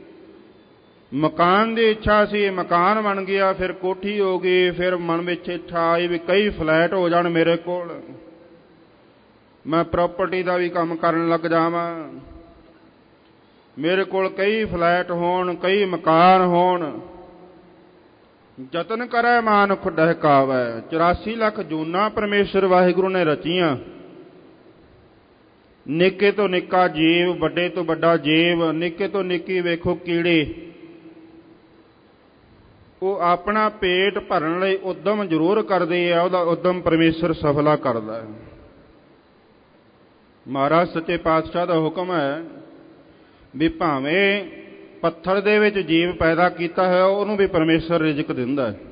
ਮਕਾਨ ਦੀ ਇੱਛਾ ਸੀ, ਮਕਾਨ ਬਣ ਗਿਆ, ਫਿਰ ਕੋਠੀ ਹੋ ਗਈ, ਫਿਰ ਮਨ ਵਿੱਚ ਇੱਛਾ ਆਈ ਵੀ ਕਈ ਫਲੈਟ ਹੋ ਜਾਣ ਮੇਰੇ ਕੋਲ, ਮੈਂ ਪ੍ਰਾਪਰਟੀ ਦਾ ਵੀ ਕੰਮ ਕਰਨ ਲੱਗ ਜਾਵਾਂ, ਮੇਰੇ ਕੋਲ ਕਈ ਫਲੈਟ ਹੋਣ, ਕਈ ਮਕਾਨ ਹੋਣ। ਯਤਨ ਕਰੈ ਮਾਨੁਖ ਡਹਿਕਾਵੈ। 84 ਲੱਖ ਜੂਨਾਂ ਪਰਮੇਸ਼ਰ ਵਾਹਿਗੁਰੂ ਨੇ ਰਚੀਆਂ। ਨਿੱਕੇ ਤੋਂ ਨਿੱਕਾ ਜੀਵ, ਵੱਡੇ ਤੋਂ ਵੱਡਾ ਜੀਵ, ਨਿੱਕੇ ਤੋਂ ਨਿੱਕੀ ਵੇਖੋ ਕੀੜੇ, ਉਹ ਆਪਣਾ ਪੇਟ ਭਰਨ ਲਈ ਉਦਮ ਜ਼ਰੂਰ ਕਰਦੇ ਆ, ਉਹਦਾ ਉਦਮ ਪਰਮੇਸ਼ਰ ਸਫਲਾ ਕਰਦਾ ਹੈ। ਮਹਾਰਾਜ ਸੱਚੇ ਪਾਤਸ਼ਾਹ ਦਾ ਹੁਕਮ ਹੈ ਵੀ ਭਾਵੇਂ ਪੱਥਰ ਦੇ ਵਿੱਚ ਜੀਵ ਪੈਦਾ ਕੀਤਾ ਹੈ, ਉਹਨੂੰ ਵੀ ਪਰਮੇਸ਼ਰ ਰਿਜ਼ਕ ਦਿੰਦਾ ਹੈ।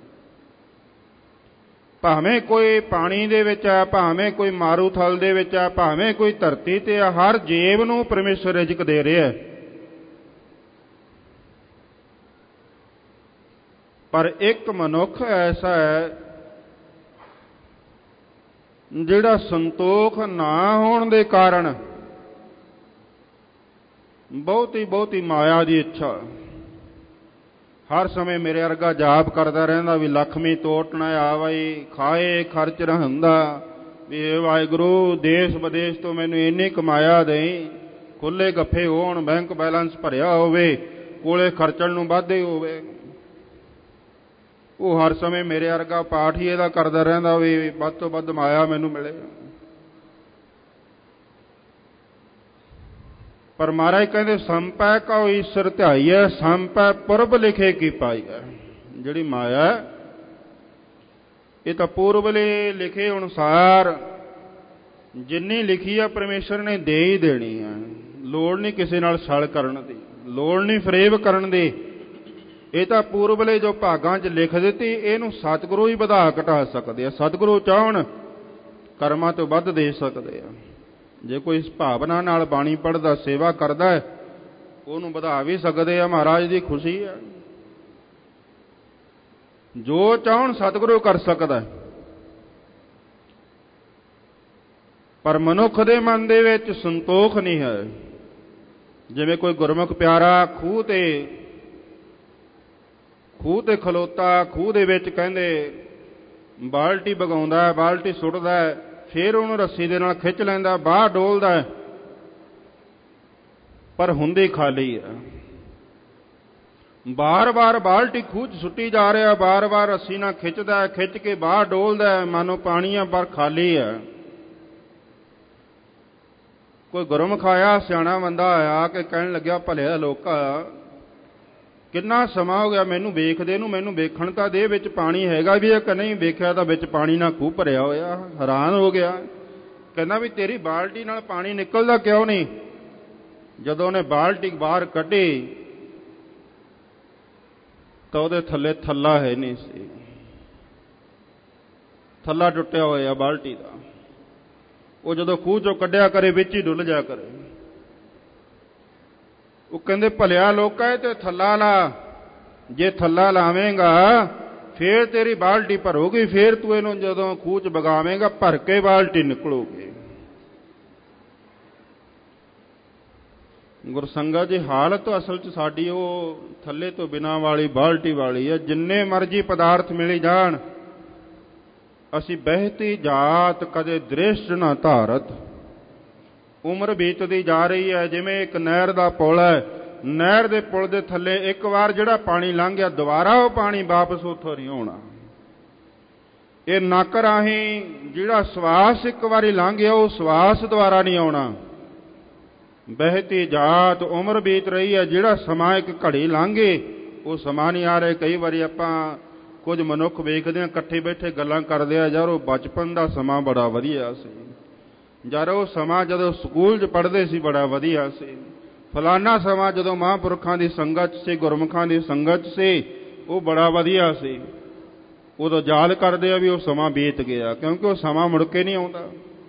ਭਾਵੇਂ ਕੋਈ ਪਾਣੀ ਦੇ ਵਿੱਚ ਹੈ, ਭਾਵੇਂ ਕੋਈ ਮਾਰੂਥਲ ਦੇ ਵਿੱਚ ਹੈ, ਭਾਵੇਂ ਕੋਈ ਧਰਤੀ ਤੇ ਹੈ, ਹਰ ਜੀਵ ਨੂੰ ਪਰਮੇਸ਼ਰ ਰਿਜ਼ਕ ਦੇ ਰਿਹਾ ਹੈ। ਪਰ ਇੱਕ ਮਨੁੱਖ ਐਸਾ ਹੈ ਜਿਹੜਾ ਸੰਤੋਖ ਨਾ ਹੋਣ ਦੇ ਕਾਰਨ ਬਹੁਤੀ ਮਾਇਆ ਦੀ ਇੱਛਾ, ਹਰ ਸਮੇਂ ਮੇਰੇ ਵਰਗਾ ਜਾਪ ਕਰਦਾ ਰਹਿੰਦਾ ਵੀ ਲਖਮੀ ਤੋਟ ਨਾ ਆਵਈ, ਖਾਏ ਖਰਚ ਰਹਿੰਦਾ ਵੀ ਇਹ ਵਾਹਿਗੁਰੂ ਦੇਸ਼ ਵਿਦੇਸ਼ ਤੋਂ ਮੈਨੂੰ ਇੰਨੀ ਕਮਾਇਆ ਦੇਈ, ਖੁੱਲੇ ਗੱਫੇ ਹੋਣ, ਬੈਂਕ ਬੈਲੈਂਸ ਭਰਿਆ ਹੋਵੇ, ਕੋਲੇ ਖਰਚਣ ਨੂੰ ਵਾਧੇ ਹੋਵੇ। ਉਹ ਹਰ ਸਮੇਂ ਮੇਰੇ ਵਰਗਾ ਪਾਠ ਹੀ ਇਹਦਾ ਕਰਦਾ ਰਹਿੰਦਾ ਵੀ ਵੱਧ ਤੋਂ ਵੱਧ ਮਾਇਆ ਮੈਨੂੰ ਮਿਲੇ। ਪਰ ਮਹਾਰਾਜ ਕਹਿੰਦੇ ਸੰਪੈ ਕਉ ਈਸ਼ਰ ਧਿਆਈਐ, ਸੰਪੈ ਪੁਰਬ ਲਿਖੇ ਕੀ ਪਾਈਐ। ਜਿਹੜੀ ਮਾਇਆ ਇਹ ਤਾਂ ਪੂਰਬਲੇ ਲਿਖੇ ਅਨੁਸਾਰ ਜਿੰਨੀ ਲਿਖੀ ਆ ਪਰਮੇਸ਼ਰ ਨੇ ਦੇ ਹੀ ਦੇਣੀ ਆ। ਲੋੜ ਨਹੀਂ ਕਿਸੇ ਨਾਲ ਛਲ ਕਰਨ ਦੀ, ਲੋੜ ਨਹੀਂ ਫਰੇਬ ਕਰਨ ਦੀ। ਇਹ ਤਾਂ ਪੂਰਬਲੇ ਜੋ ਭਾਗਾਂ 'ਚ ਲਿਖ ਦਿੱਤੀ, ਇਹਨੂੰ ਸਤਿਗੁਰੂ ਹੀ ਵਧਾ ਘਟਾ ਸਕਦੇ ਆ। ਸਤਿਗੁਰੂ ਚਾਹਣ ਕਰਮਾਂ ਤੋਂ ਵੱਧ ਦੇ ਸਕਦੇ ਆ। ਜੇ ਕੋਈ ਇਸ ਭਾਵਨਾ ਨਾਲ ਬਾਣੀ ਪੜ੍ਹਦਾ, ਸੇਵਾ ਕਰਦਾ, ਉਹਨੂੰ ਵਧਾ ਵੀ ਸਕਦੇ ਆ। ਮਹਾਰਾਜ ਦੀ ਖੁਸ਼ੀ ਹੈ। ਜੋ ਚਾਹਣ ਸਤਿਗੁਰੂ ਕਰ ਸਕਦਾ। ਪਰ ਮਨੁੱਖ ਦੇ ਮਨ ਦੇ ਵਿੱਚ ਸੰਤੋਖ ਨਹੀਂ ਹੈ। ਜਿਵੇਂ ਕੋਈ ਗੁਰਮੁਖ ਪਿਆਰਾ ਖੂਹ ਤੇ ਖਲੋਤਾ, ਖੂਹ ਦੇ ਵਿੱਚ ਕਹਿੰਦੇ ਬਾਲਟੀ ਵਗਾਉਂਦਾ, ਬਾਲਟੀ ਸੁੱਟਦਾ, ਫਿਰ ਉਹਨੂੰ ਰੱਸੀ ਦੇ ਨਾਲ ਖਿੱਚ ਲੈਂਦਾ, ਬਾਹਰ ਡੋਲਦਾ, ਪਰ ਹੁੰਦੀ ਖਾਲੀ ਹੈ। ਬਾਰ-ਬਾਰ ਬਾਲਟੀ ਖੂਹ 'ਚ ਸੁੱਟੀ ਜਾ ਰਿਹਾ, ਬਾਰ-ਬਾਰ ਰੱਸੀ ਨਾਲ ਖਿੱਚਦਾ, ਖਿੱਚ ਕੇ ਬਾਹਰ ਡੋਲਦਾ, ਮਾਨੋ ਪਾਣੀ ਆ ਪਰ ਖਾਲੀ ਹੈ। ਕੋਈ ਗੁਰਮੁਖ ਆਇਆ, ਸਿਆਣਾ ਬੰਦਾ ਆਇਆ ਕਿ ਕਹਿਣ ਲੱਗਿਆ, ਭਲਿਆ ਲੋਕਾ, ਕਿੰਨਾ ਸਮਾਂ ਹੋ ਗਿਆ ਮੈਨੂੰ ਵੇਖਦੇ ਨੂੰ, ਮੈਨੂੰ ਵੇਖਣ ਤਾਂ ਦੇ ਵਿੱਚ ਪਾਣੀ ਹੈਗਾ ਵੀ ਹੈ ਕਿ ਨਹੀਂ। ਵੇਖਿਆ ਤਾਂ ਵਿੱਚ ਪਾਣੀ ਨਾਲ ਖੂਹ ਭਰਿਆ ਹੋਇਆ। ਹੈਰਾਨ ਹੋ ਗਿਆ। ਕਹਿੰਦਾ ਵੀ ਤੇਰੀ ਬਾਲਟੀ ਨਾਲ ਪਾਣੀ ਨਿਕਲਦਾ ਕਿਉਂ ਨਹੀਂ? ਜਦੋਂ ਉਹਨੇ ਬਾਲਟੀ ਬਾਹਰ ਕੱਢੀ ਤਾਂ ਉਹਦੇ ਥੱਲੇ ਥੱਲਾ ਹੈ ਨਹੀਂ ਸੀ। ਥੱਲਾ ਟੁੱਟਿਆ ਹੋਇਆ ਬਾਲਟੀ ਦਾ। ਉਹ ਜਦੋਂ ਖੂਹ ਚੋਂ ਕੱਢਿਆ ਕਰੇ, ਵਿੱਚ ਹੀ ਡੁੱਲ ਜਾ ਕਰੇ। ਉਹ ਕਹਿੰਦੇ ਭਲਿਆ ਲੋਕਾ ਤੇ ਥੱਲਾ ਲਾ। ਜੇ ਥੱਲਾ ਲਾਵੇਂਗਾ ਫੇਰ ਤੇਰੀ ਬਾਲਟੀ ਭਰੋਗੀ, ਫੇਰ ਤੂੰ ਇਹਨੂੰ ਜਦੋਂ ਖੂਹ 'ਚ ਵਗਾਵੇਂਗਾ ਭਰ ਕੇ ਬਾਲਟੀ ਨਿਕਲੂਗੀ। ਗੁਰਸੰਗਤ ਜੀ, ਹਾਲਤ ਅਸਲ 'ਚ ਸਾਡੀ ਉਹ ਥੱਲੇ ਤੋਂ ਬਿਨਾਂ ਵਾਲੀ ਬਾਲਟੀ ਵਾਲੀ ਹੈ। ਜਿੰਨੇ ਮਰਜ਼ੀ ਪਦਾਰਥ ਮਿਲੀ ਜਾਣ, ਅਸੀਂ ਬਹਿਤੀ ਜਾਤ ਕਦੇ ਦ੍ਰਿਸ਼ਟ ਨਾ ਧਾਰਤ। ਉਮਰ ਬੀਤਦੀ ਜਾ ਰਹੀ ਹੈ। ਜਿਵੇਂ ਇੱਕ ਨਹਿਰ ਦਾ ਪੁਲ ਹੈ, ਨਹਿਰ ਦੇ ਪੁਲ ਦੇ ਥੱਲੇ ਇੱਕ ਵਾਰ ਜਿਹੜਾ ਪਾਣੀ ਲੰਘ ਗਿਆ, ਦੁਬਾਰਾ ਉਹ ਪਾਣੀ ਵਾਪਸ ਉੱਥੋਂ ਨਹੀਂ ਆਉਣਾ। ਇਹ ਨੱਕ ਰਾਹੀਂ ਜਿਹੜਾ ਸਵਾਸ ਇੱਕ ਵਾਰੀ ਲੰਘ ਗਿਆ, ਉਹ ਸਵਾਸ ਦੁਬਾਰਾ ਨਹੀਂ ਆਉਣਾ। ਬਹਿਤੀ ਜਾਤ, ਉਮਰ ਬੀਤ ਰਹੀ ਹੈ। ਜਿਹੜਾ ਸਮਾਂ ਇੱਕ ਘੜੀ ਲੰਘੇ, ਉਹ ਸਮਾਂ ਨਹੀਂ ਆ ਰਿਹਾ। ਕਈ ਵਾਰੀ ਆਪਾਂ ਕੁਝ ਮਨੁੱਖ ਵੇਖਦੇ ਹਾਂ, ਇਕੱਠੇ ਬੈਠੇ ਗੱਲਾਂ ਕਰਦੇ ਆ, ਯਾਰ ਉਹ ਬਚਪਨ ਦਾ ਸਮਾਂ ਬੜਾ ਵਧੀਆ ਸੀ, ਯਾਰ ਉਹ ਸਮਾਂ ਜਦੋਂ ਸਕੂਲ 'ਚ ਪੜ੍ਹਦੇ ਸੀ ਬੜਾ ਵਧੀਆ ਸੀ, ਫਲਾਨਾ ਸਮਾਂ ਜਦੋਂ ਮਹਾਂਪੁਰਖਾਂ ਦੀ ਸੰਗਤ ਸੀ, ਗੁਰਮੁਖਾਂ ਦੀ ਸੰਗਤ ਸੀ, ਉਹ ਬੜਾ ਵਧੀਆ ਸੀ। ਉਦੋਂ ਯਾਦ ਕਰਦੇ ਆ ਵੀ ਉਹ ਸਮਾਂ ਬੀਤ ਗਿਆ, ਕਿਉਂਕਿ ਉਹ ਸਮਾਂ ਮੁੜ ਕੇ ਨਹੀਂ ਆਉਂਦਾ।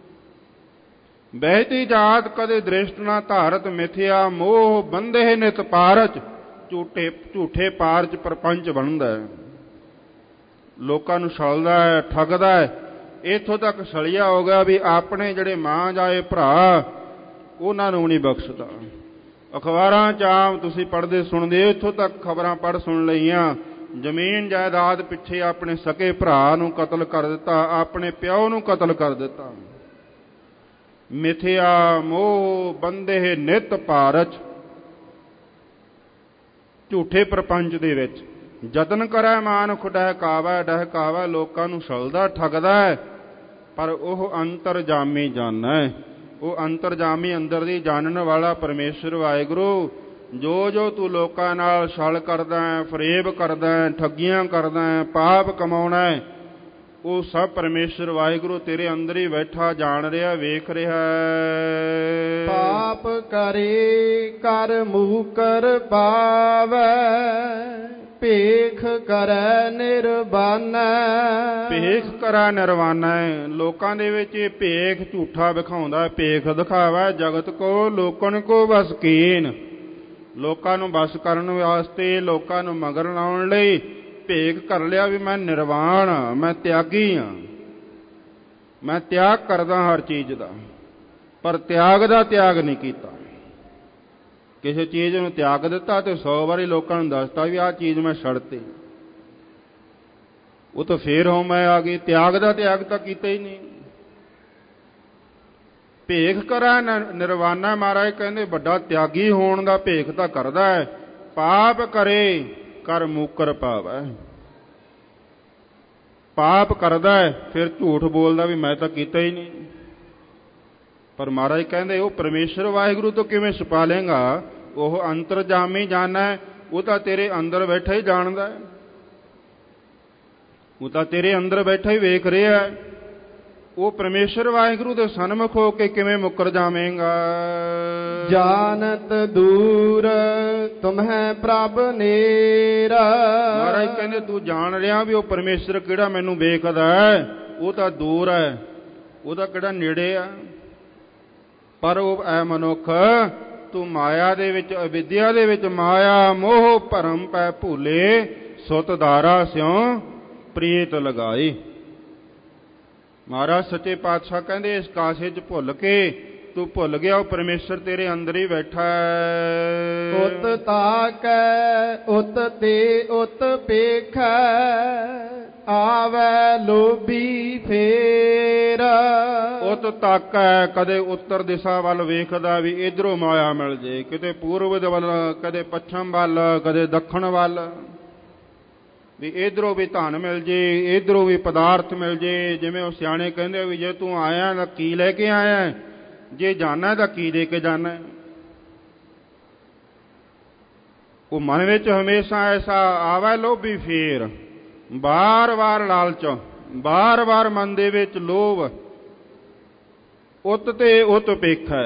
ਬਹਿਤੀ ਜਾਤ ਕਦੇ ਦ੍ਰਿਸ਼ਟ ਨਾ ਧਾਰਤ, ਮਿਥਿਆ ਮੋਹ ਬੰਦੇ ਨਿਤ ਪਾਰਚ। ਝੂਠੇ ਪਾਰਚ ਪ੍ਰਪੰਚ ਬਣਦਾ ਹੈ। ਲੋਕਾਂ ਨੂੰ ਛਲਦਾ ਹੈ, ਠੱਗਦਾ ਹੈ। ਇੱਥੋਂ ਤੱਕ ਛਲਿਆ ਹੋ ਗਿਆ ਵੀ ਆਪਣੇ ਜਿਹੜੇ ਮਾਂ ਜਾਏ ਭਰਾ, ਉਹਨਾਂ ਨੂੰ ਨਹੀਂ ਬਖਸ਼ਦਾ। ਅਖਬਾਰਾਂ 'ਚ ਆਮ ਤੁਸੀਂ ਪੜ੍ਹਦੇ ਸੁਣਦੇ, ਇੱਥੋਂ ਤੱਕ ਖਬਰਾਂ ਪੜ੍ਹ ਸੁਣ ਲਈਆਂ, ਜ਼ਮੀਨ ਜਾਇਦਾਦ ਪਿੱਛੇ ਆਪਣੇ ਸਕੇ ਭਰਾ ਨੂੰ ਕਤਲ ਕਰ ਦਿੱਤਾ, ਆਪਣੇ ਪਿਓ ਨੂੰ ਕਤਲ ਕਰ ਦਿੱਤਾ। ਮਿਥਿਆ ਮੋਹ ਬੰਦੇ ਨਿਤ ਪਾਰਚ। ਝੂਠੇ ਪ੍ਰਪੰਚ ਦੇ ਵਿੱਚ ਯਤਨ ਕਰੇ ਮਾਨੁਖ ਡਹਿਕਾਵੈ। ਲੋਕਾਂ ਨੂੰ ਛਲਦਾ, ਠੱਗਦਾ ਹੈ, ਪਰ ਉਹ ਅੰਤਰਜਾਮੀ ਜਾਣੈ। ਉਹ ਅੰਤਰਜਾਮੀ, ਅੰਦਰ ਦੀ ਜਾਣਨ ਵਾਲਾ ਪਰਮੇਸ਼ਰ ਵਾਹਿਗੁਰੂ। ਜੋ ਤੂੰ ਲੋਕਾਂ ਨਾਲ ਛਲ ਕਰਦਾ, ਫਰੇਬ ਕਰਦਾ, ਠੱਗੀਆਂ ਕਰਦਾ, ਪਾਪ ਕਮਾਉਣਾ, ਉਹ ਸਭ ਪਰਮੇਸ਼ਰ ਵਾਹਿਗੁਰੂ ਤੇਰੇ ਅੰਦਰ ਹੀ ਬੈਠਾ ਜਾਣ ਰਿਹਾ, ਵੇਖ ਰਿਹਾ।
ਪਾਪ ਕਰੇ ਕਰ ਮੂਕਰ ਪਾਵੈ, ਭੇਖ ਕਰੈ ਨਿਰਵਾਨੈ।
ਭੇਖ ਕਰੈ ਨਿਰਵਾਨੈ। ਲੋਕਾਂ ਦੇ ਵਿੱਚ ਇਹ ਭੇਖ ਝੂਠਾ ਵਿਖਾਉਂਦਾ, ਭੇਖ ਦਿਖਾਵਾ ਜਗਤ ਕੋ ਲੋਕਨ ਕੋ ਬਸ ਕੀਨ। ਲੋਕਾਂ ਨੂੰ ਬਸ ਕਰਨ ਵਾਸਤੇ, ਲੋਕਾਂ ਨੂੰ ਮਗਰ ਲਾਉਣ ਲਈ ਭੇਖ ਕਰ ਲਿਆ ਵੀ ਮੈਂ ਨਿਰਵਾਣ ਹਾਂ, ਮੈਂ ਤਿਆਗੀ ਹਾਂ, ਮੈਂ ਤਿਆਗ ਕਰਦਾ ਹਰ ਚੀਜ਼ ਦਾ, ਪਰ ਤਿਆਗ ਦਾ ਤਿਆਗ ਨਹੀਂ ਕੀਤਾ। ਕਿਸੇ ਚੀਜ਼ ਨੂੰ ਤਿਆਗ ਦਿੱਤਾ ਤੇ 100 ਵਾਰੀ ਲੋਕਾਂ ਨੂੰ ਦੱਸਤਾ ਵੀ ਆਹ ਚੀਜ਼ ਮੈਂ ਛੱਡਤੀ, ਉਹ ਤਾਂ ਫੇਰ ਹੋ ਮੈਂ ਆ ਗਈ। ਤਿਆਗ ਦਾ ਤਿਆਗ ਤਾਂ ਕੀਤਾ ਹੀ ਨਹੀਂ। ਭੇਖ ਕਰਾ ਨਿਰਵਾਣਾ, ਮਹਾਰਾਜ ਕਹਿੰਦੇ ਵੱਡਾ ਤਿਆਗੀ ਹੋਣ ਦਾ ਭੇਖ ਤਾਂ ਕਰਦਾ ਹੈ, ਪਾਪ ਕਰੇ ਕਰ ਮੂਕਰ ਪਾਵੈ। ਪਾਪ ਕਰਦਾ ਹੈ ਫਿਰ ਝੂਠ ਬੋਲਦਾ ਵੀ ਮੈਂ ਤਾਂ ਕੀਤਾ ਹੀ ਨਹੀਂ। ਪਰ ਮਹਾਰਾਜ ਕਹਿੰਦੇ ਉਹ ਪਰਮੇਸ਼ਰ ਵਾਹਿਗੁਰੂ ਤੋਂ ਕਿਵੇਂ ਛੁਪਾ ਲੇਗਾ? ਉਹ ਅੰਤਰਜਾਮੀ ਜਾਣੈ, ਉਹ ਤਾਂ ਤੇਰੇ ਅੰਦਰ ਬੈਠਾ ਹੀ ਜਾਣਦਾ, ਉਹ ਤਾਂ ਤੇਰੇ ਅੰਦਰ ਬੈਠਾ ਹੀ ਵੇਖ ਰਿਹਾ। ਉਹ ਪਰਮੇਸ਼ਰ ਵਾਹਿਗੁਰੂ ਦੇ ਸਨਮੁਖ ਹੋ ਕੇ ਕਿਵੇਂ ਮੁੱਕਰ ਜਾਵੇਂਗਾ?
ਜਾਨਤ ਦੂਰ ਤੁਮਹਿ ਪ੍ਰਭ ਨੇਰਾ।
ਮਹਾਰਾਜ ਕਹਿੰਦੇ ਤੂੰ ਜਾਣ ਰਿਹਾ ਵੀ ਉਹ ਪਰਮੇਸ਼ਰ ਕਿਹੜਾ ਮੈਨੂੰ ਵੇਖਦਾ ਹੈ, ਉਹ ਤਾਂ ਦੂਰ ਹੈ, ਉਹਦਾ ਕਿਹੜਾ ਨੇੜੇ ਆ। ਪਰ ਉਹ ਐ ਮਨੁੱਖ ਤੂੰ ਮਾਇਆ ਦੇ ਵਿੱਚ, ਅਵਿਦਿਆ ਦੇ ਵਿੱਚ ਮਾਇਆ ਮੋਹ ਭਰਮ ਪੈ ਭੂਲੇ, ਸੁਤ ਧਾਰਾ ਸਿਉ ਪ੍ਰੀਤ ਲਗਾਈ। ਮਹਾਰਾਜ ਸੱਚੇ ਪਾਤਸ਼ਾਹ ਕਹਿੰਦੇ ਇਸ ਕਾਸੇ 'ਚ ਭੁੱਲ ਕੇ ਤੂੰ ਭੁੱਲ ਗਿਆ ਉਹ ਪਰਮੇਸ਼ਰ ਤੇਰੇ ਅੰਦਰ ਹੀ ਬੈਠਾ ਹੈ।
ਉਤ ਤਾਕੈ ਉਤ ਤੇ ਉਤ ਪੇਖੈ, ਆਵੈ ਲੋਭੀ ਫੇਰ।
ਉਤ ਤਾਕੈ, ਕਦੇ ਉੱਤਰ ਦਿਸ਼ਾ ਵੱਲ ਵੇਖਦਾ ਵੀ ਇਧਰੋਂ ਮਾਇਆ ਮਿਲ ਜੇ, ਕਿਤੇ ਪੂਰਬ ਵੱਲ, ਕਦੇ ਪੱਛਮ ਵੱਲ, ਕਦੇ ਦੱਖਣ ਵੱਲ, ਵੀ ਇਧਰੋਂ ਵੀ ਧਨ ਮਿਲ ਜੇ, ਇਧਰੋਂ ਵੀ ਪਦਾਰਥ ਮਿਲ ਜੇ। ਜਿਵੇਂ ਉਹ ਸਿਆਣੇ ਕਹਿੰਦੇ ਵੀ ਜੇ ਤੂੰ ਆਇਆ ਤਾਂ ਕੀ ਲੈ ਕੇ ਆਇਆ, ਜੇ ਜਾਣਾ ਤਾਂ ਕੀ ਦੇ ਕੇ ਜਾਣਾ। ਉਹ ਮਨ ਵਿੱਚ ਹਮੇਸ਼ਾ ਐਸਾ ਆਵੇ ਲੋਭੀ ਫੇਰ, ਬਾਰ-ਬਾਰ ਲਾਲਚ, ਬਾਰ-ਬਾਰ ਮਨ ਦੇ ਵਿੱਚ ਲੋਭ। ਉਤ ਤੇ ਉਤ ਪੇਖੈ,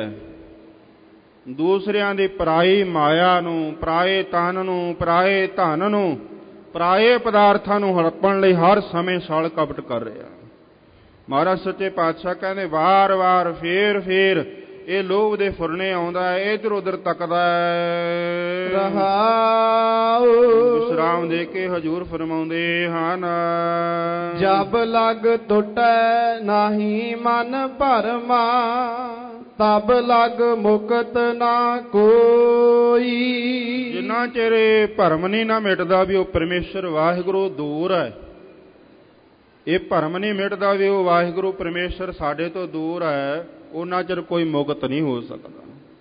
ਦੂਸਰਿਆਂ ਦੀ ਪਰਾਈ ਮਾਇਆ ਨੂੰ, ਪਰਾਏ ਤਨ ਨੂੰ, ਪਰਾਏ ਧਨ ਨੂੰ, ਪਰਾਏ ਪਦਾਰਥਾਂ ਨੂੰ ਹੜੱਪਣ ਲਈ ਹਰ ਸਮੇਂ ਛਲ ਕਪਟ ਕਰ ਰਿਹਾ। ਮਹਾਰਾਜ ਸੱਚੇ ਪਾਤਸ਼ਾਹ ਕਹਿੰਦੇ ਵਾਰ-ਵਾਰ ਫੇਰ ਇਹ ਲੋਭ ਦੇ ਫੁਰਨੇ ਆਉਂਦਾ ਹੈ, ਇੱਧਰ ਉੱਧਰ ਤੱਕਦਾ ਹੈ।
ਰਹਾਉ
ਵਿਸਰਾਮ ਦੇ ਕੇ ਹਜ਼ੂਰ ਫਰਮਾਉਂਦੇ ਹਨ,
ਜਬ ਲਗ ਟੁੱਟੈ ਨਾਹੀ ਮਨ ਭਰਮਾ, ਤਬ ਲਗ ਮੁਕਤ ਨਾ ਕੋਈ।
ਜਿੰਨਾ ਚਿਰ ਭਰਮ ਨਹੀਂ ਨਾ ਮਿਟਦਾ ਵੀ ਉਹ ਪਰਮੇਸ਼ਰ ਵਾਹਿਗੁਰੂ ਦੂਰ ਹੈ, ਇਹ ਭਰਮ ਨਹੀਂ ਮਿਟਦਾ ਵੀ ਉਹ ਵਾਹਿਗੁਰੂ ਪਰਮੇਸ਼ਰ ਸਾਡੇ ਤੋਂ ਦੂਰ ਹੈ, ਉਹਨਾਂ ਚਿਰ ਕੋਈ ਮੁਕਤ ਨਹੀਂ ਹੋ ਸਕਦਾ।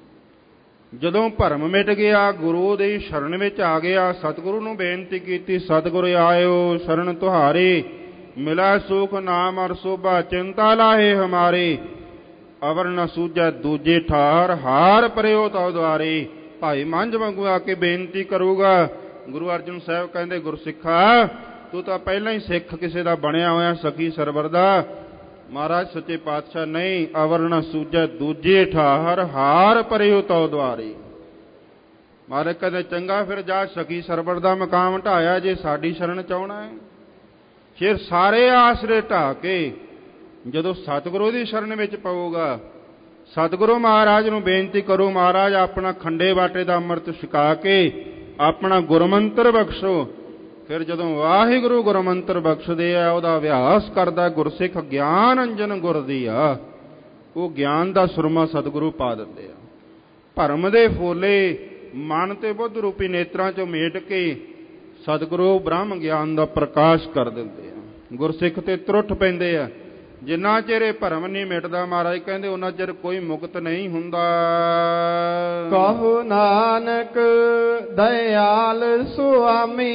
ਜਦੋਂ ਭਰਮ ਮਿਟ ਗਿਆ, ਗੁਰੂ ਦੀ ਸ਼ਰਨ ਵਿੱਚ ਆ ਗਿਆ, ਸਤਿਗੁਰੂ ਨੂੰ ਬੇਨਤੀ ਕੀਤੀ, ਸਤਿਗੁਰੂ ਆਇਓ ਸ਼ਰਨ ਤੁਹਾਰੀ, ਮਿਲਾ ਸੁਖ ਨਾਮ ਅਰ ਸੋਭਾ, ਚਿੰਤਾ ਲਾਹੇ ਹਮਾਰੀ, ਅਵਰ ਨ ਸੂਝੈ ਦੂਜੇ ਠਾਰ, ਹਾਰ ਪਰਿਓ ਤਉ ਦੁਆਰੇ। ਭਾਈ ਮੰਝ ਵਾਂਗੂ ਆ ਕੇ ਬੇਨਤੀ ਕਰੂਗਾ। ਗੁਰੂ ਅਰਜਨ ਸਾਹਿਬ ਕਹਿੰਦੇ ਗੁਰਸਿੱਖਾ ਤੂੰ ਤਾਂ ਪਹਿਲਾਂ ਹੀ ਸਿੱਖ ਕਿਸੇ ਦਾ ਬਣਿਆ ਹੋਇਆ, ਸਖੀ ਸਰਵਰ ਦਾ। ਮਹਾਰਾਜ ਸੱਚੇ ਪਾਤਸ਼ਾਹ ਨਹੀਂ, ਅਵਰ ਨ ਸੂਝੈ ਦੂਜੇ ਠਾਰ, ਹਾਰ ਪਰਿਓ ਤਉ ਦੁਆਰੇ। ਮਹਾਰਾਜ ਕਹਿੰਦੇ ਚੰਗਾ ਫਿਰ ਜਾ ਸਖੀ ਸਰਵਰ ਦਾ ਮਕਾਮ ਢਾਇਆ, ਜੇ ਸਾਡੀ ਸ਼ਰਨ ਚਾਹੁੰਦਾ ਹੈ। ਫਿਰ ਸਾਰੇ ਆਸਰੇ ਢਾਹ ਕੇ ਜਦੋਂ ਸਤਿਗੁਰੂ ਦੀ ਸ਼ਰਨ ਵਿੱਚ ਪਊਗਾ, ਸਤਿਗੁਰੂ ਮਹਾਰਾਜ ਨੂੰ ਬੇਨਤੀ ਕਰੂ, ਮਹਾਰਾਜ ਆਪਣਾ ਖੰਡੇ ਬਾਟੇ ਦਾ ਅੰਮ੍ਰਿਤ ਛਕਾ ਕੇ ਆਪਣਾ ਗੁਰਮੰਤਰ ਬਖਸ਼ੋ। ਫਿਰ ਜਦੋਂ ਵਾਹਿਗੁਰੂ ਗੁਰਮੰਤਰ ਬਖਸ਼ਦੇ ਆ, ਉਹਦਾ ਅਭਿਆਸ ਕਰਦਾ ਗੁਰਸਿੱਖ, ਗਿਆਨ ਅੰਜਨ ਗੁਰ ਦੀਆ, ਉਹ ਗਿਆਨ ਦਾ ਸੁਰਮਾ ਸਤਿਗੁਰੂ ਪਾ ਦਿੰਦੇ ਆ। ਭਰਮ ਦੇ ਫੋਲੇ ਮਨ ਤੇ ਬੁੱਧ ਰੂਪੀ ਨੇਤਰਾਂ ਚੋਂ ਮੇਟ ਕੇ ਸਤਿਗੁਰੂ ਬ੍ਰਹਮ ਗਿਆਨ ਦਾ ਪ੍ਰਕਾਸ਼ ਕਰ ਦਿੰਦੇ ਆ। ਗੁਰਸਿੱਖ ਤੇ ਤਰੁੱਠ ਪੈਂਦੇ ਆ। ਜਿੰਨਾ ਚਿਰ ਇਹ ਭਰਮ ਨਹੀਂ ਮਿਟਦਾ, ਮਹਾਰਾਜ ਕਹਿੰਦੇ ਉਹਨਾਂ ਚਿਰ ਕੋਈ ਮੁਕਤ ਨਹੀਂ ਹੁੰਦਾ।
ਕਹੋ ਨਾਨਕ ਦਇਆਲ ਸੁਆਮੀ,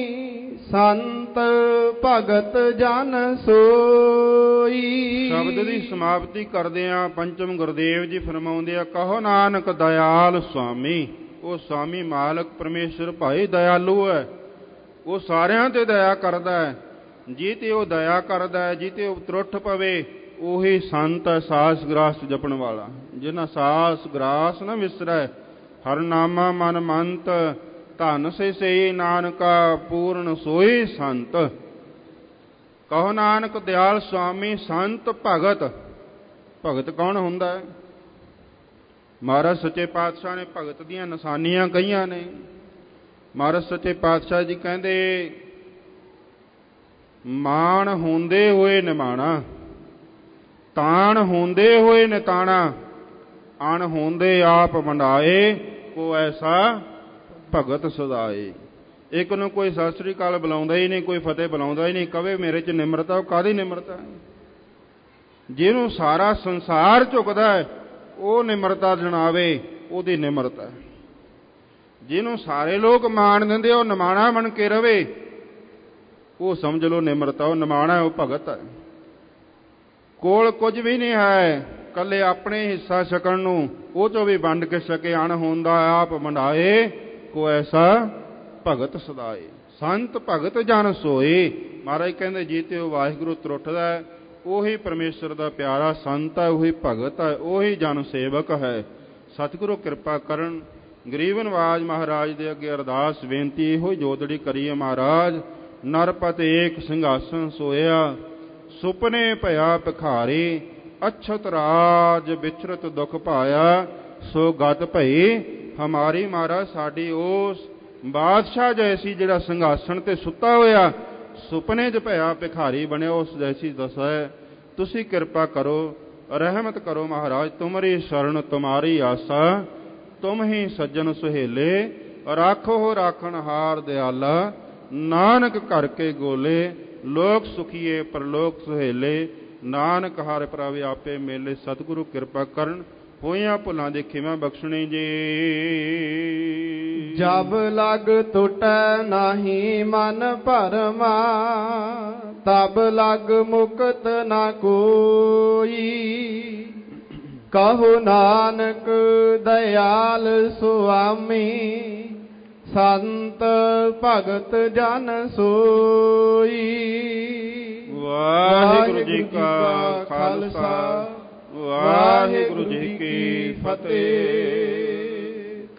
ਸੰਤ ਭਗਤ ਜਨ ਸੋਈ।
ਸ਼ਬਦ ਦੀ ਸਮਾਪਤੀ ਕਰਦੇ ਆ, ਪੰਚਮ ਗੁਰਦੇਵ ਜੀ ਫਰਮਾਉਂਦੇ ਆ, ਕਹੋ ਨਾਨਕ ਦਇਆਲ ਸੁਆਮੀ। ਉਹ ਸੁਆਮੀ ਮਾਲਕ ਪਰਮੇਸ਼ਰ ਭਾਈ ਦਇਆਲੂ ਹੈ, ਉਹ ਸਾਰਿਆਂ ਤੇ ਦਇਆ ਕਰਦਾ ਹੈ। ਜੀ ਤੇ ਉਹ ਦਇਆ ਕਰਦਾ ਹੈ, ਜੀ ਤੇ ਉਹ ਤਰੁੱਠ ਪਵੇ, ਉਹੀ ਸੰਤ ਹੈ ਸਾਸ ਗ੍ਰਾਸ ਜਪਣ ਵਾਲਾ। ਜਿਨ੍ਹਾਂ ਸਾਸ ਗ੍ਰਾਸ ਨਾ ਵਿਸਰੈ, ਹਰ ਨਾਮਾ ਮਨ ਮੰਤ, ਧਨ ਸੇ ਨਾਨਕਾ ਪੂਰਨ ਸੋਈ ਸੰਤ। ਕਹੋ ਨਾਨਕ ਦਿਆਲ ਸੁਆਮੀ, ਸੰਤ ਭਗਤ। ਭਗਤ ਕੌਣ ਹੁੰਦਾ ਹੈ? ਮਹਾਰਾਜ ਸੱਚੇ ਪਾਤਸ਼ਾਹ ਨੇ ਭਗਤ ਦੀਆਂ ਨਿਸ਼ਾਨੀਆਂ ਕਹੀਆਂ ਨੇ। ਮਹਾਰਾਜ ਸੱਚੇ ਪਾਤਸ਼ਾਹ ਜੀ ਕਹਿੰਦੇ, ਮਾਣ ਹੁੰਦੇ ਹੋਏ ਨਿਮਾਣਾ, ਤਾਣ ਹੁੰਦੇ ਹੋਏ ਨਿਤਾਣਾ, ਅਣ ਹੁੰਦੇ ਆਪ ਵੰਡਾਏ, ਕੋ ਐਸਾ ਭਗਤ ਸਦਾਏ। ਇੱਕ ਨੂੰ ਕੋਈ ਸਤਿ ਸ੍ਰੀ ਅਕਾਲ ਬੁਲਾਉਂਦਾ ਹੀ ਨਹੀਂ, ਕੋਈ ਫਤਿਹ ਬੁਲਾਉਂਦਾ ਹੀ ਨਹੀਂ, ਕਵੇ ਮੇਰੇ 'ਚ ਨਿਮਰਤਾ। ਉਹ ਕਾਹਦੀ ਨਿਮਰਤਾ? ਜਿਹਨੂੰ ਸਾਰਾ ਸੰਸਾਰ ਝੁਕਦਾ ਹੈ ਉਹ ਨਿਮਰਤਾ ਜਣਾਵੇ, ਉਹਦੀ ਨਿਮਰਤਾ। ਜਿਹਨੂੰ ਸਾਰੇ ਲੋਕ ਮਾਣ ਦਿੰਦੇ ਉਹ ਨਿਮਾਣਾ ਬਣ ਕੇ ਰਵੇ, ਉਹ ਸਮਝ ਲਓ ਨਿਮਰਤਾ। ਉਹ ਨਿਮਾਣਾ, ਉਹ ਭਗਤ ਹੈ। ਕੋਲ ਕੁਝ ਵੀ ਨਹੀਂ ਹੈ, ਕੱਲੇ ਆਪਣੇ ਹਿੱਸਾ ਛਕਣ ਨੂੰ, ਉਹ ਚੋਂ ਵੀ ਵੰਡ ਕੇ ਛਕੇ। ਅਣ ਹੁੰਦਾ ਆਪ ਵੰਡਾਏ, ਕੋ ਐਸਾ ਭਗਤ ਸਦਾਏ। ਸੰਤ ਭਗਤ ਜਨ ਸੋਏ। ਮਹਾਰਾਜ ਕਹਿੰਦੇ ਜੀ ਤੇ ਉਹ ਵਾਹਿਗੁਰੂ ਤਰੁੱਠਦਾ ਹੈ, ਉਹੀ ਪਰਮੇਸ਼ਰ ਦਾ ਪਿਆਰਾ ਸੰਤ ਹੈ, ਉਹੀ ਭਗਤ ਹੈ, ਉਹੀ ਜਨ ਸੇਵਕ ਹੈ। ਸਤਿਗੁਰੂ ਕਿਰਪਾ ਕਰਨ। ਗਰੀਬ ਨਵਾਜ ਮਹਾਰਾਜ ਦੇ ਅੱਗੇ ਅਰਦਾਸ ਬੇਨਤੀ ਇਹੋ ਜੋਦੜੀ ਕਰੀਏ। ਮਹਾਰਾਜ ਨਰਪਤ ਏਕ ਸਿੰਘਾਸਨ ਸੋਇਆ, ਸੁਪਨੇ ਭਇਆ ਭਿਖਾਰੀ, ਅਛਤ ਰਾਜ ਵਿਚਰਤ ਦੁਖ ਪਾਇਆ, ਸੋ ਗਤ ਭਈ ਹਮਾਰੀ। ਮਹਾਰਾਜ ਸਾਡੀ ਉਸ ਬਾਦਸ਼ਾਹ ਜੈਸੀ ਜਿਹੜਾ ਸਿੰਘਾਸਣ ਤੇ ਸੁੱਤਾ ਹੋਇਆ, ਸੁਪਨੇ 'ਚ ਭਇਆ ਭਿਖਾਰੀ ਬਣਿਆ, ਉਸ ਜੈਸੀ ਦਸ਼ਾ ਹੈ। ਤੁਸੀਂ ਕਿਰਪਾ ਕਰੋ, ਰਹਿਮਤ ਕਰੋ ਮਹਾਰਾਜ। ਤੁਮਰੀ ਸ਼ਰਨ ਤੁਮਾਰੀ ਆਸਾ, ਤੁਮ ਹੀ ਸੱਜਣ ਸੁਹੇਲੇ, ਰਾਖੋ ਰਾਖਣ ਹਾਰ ਦਿਆਲਾ, ਨਾਨਕ ਘਰ ਕੇ ਗੋਲੇ, ਲੋਕ ਸੁਖੀਏ ਪਰਲੋਕ ਸੁਹੇਲੇ, ਨਾਨਕ ਹਰਿ ਪ੍ਰਭ ਆਪੇ ਮੇਲੇ। ਸਤਿਗੁਰੂ ਕਿਰਪਾ ਕਰਨ। ਹੋਈਆਂ ਭੁੱਲਾਂ ਦੇ ਖਿਮਾ ਬਖਸ਼ਣੀ ਜੀ।
ਜਬ ਲਗ ਟੁਟੈ ਨਾਹੀ ਮਨ ਭਰਮਾ, ਤਬ ਲਗ ਮੁਕਤ ਨਾ ਕੋਈ। ਕਹੋ ਨਾਨਕ ਦਇਆਲ ਸੁਆਮੀ, ਸੰਤ ਭਗਤ ਜਨ ਸੋਈ।
ਵਾਹਿਗੁਰੂ ਜੀ ਕਾ ਖਾਲਸਾ, ਵਾਹਿਗੁਰੂ ਜੀ ਕੀ ਫਤਿਹ।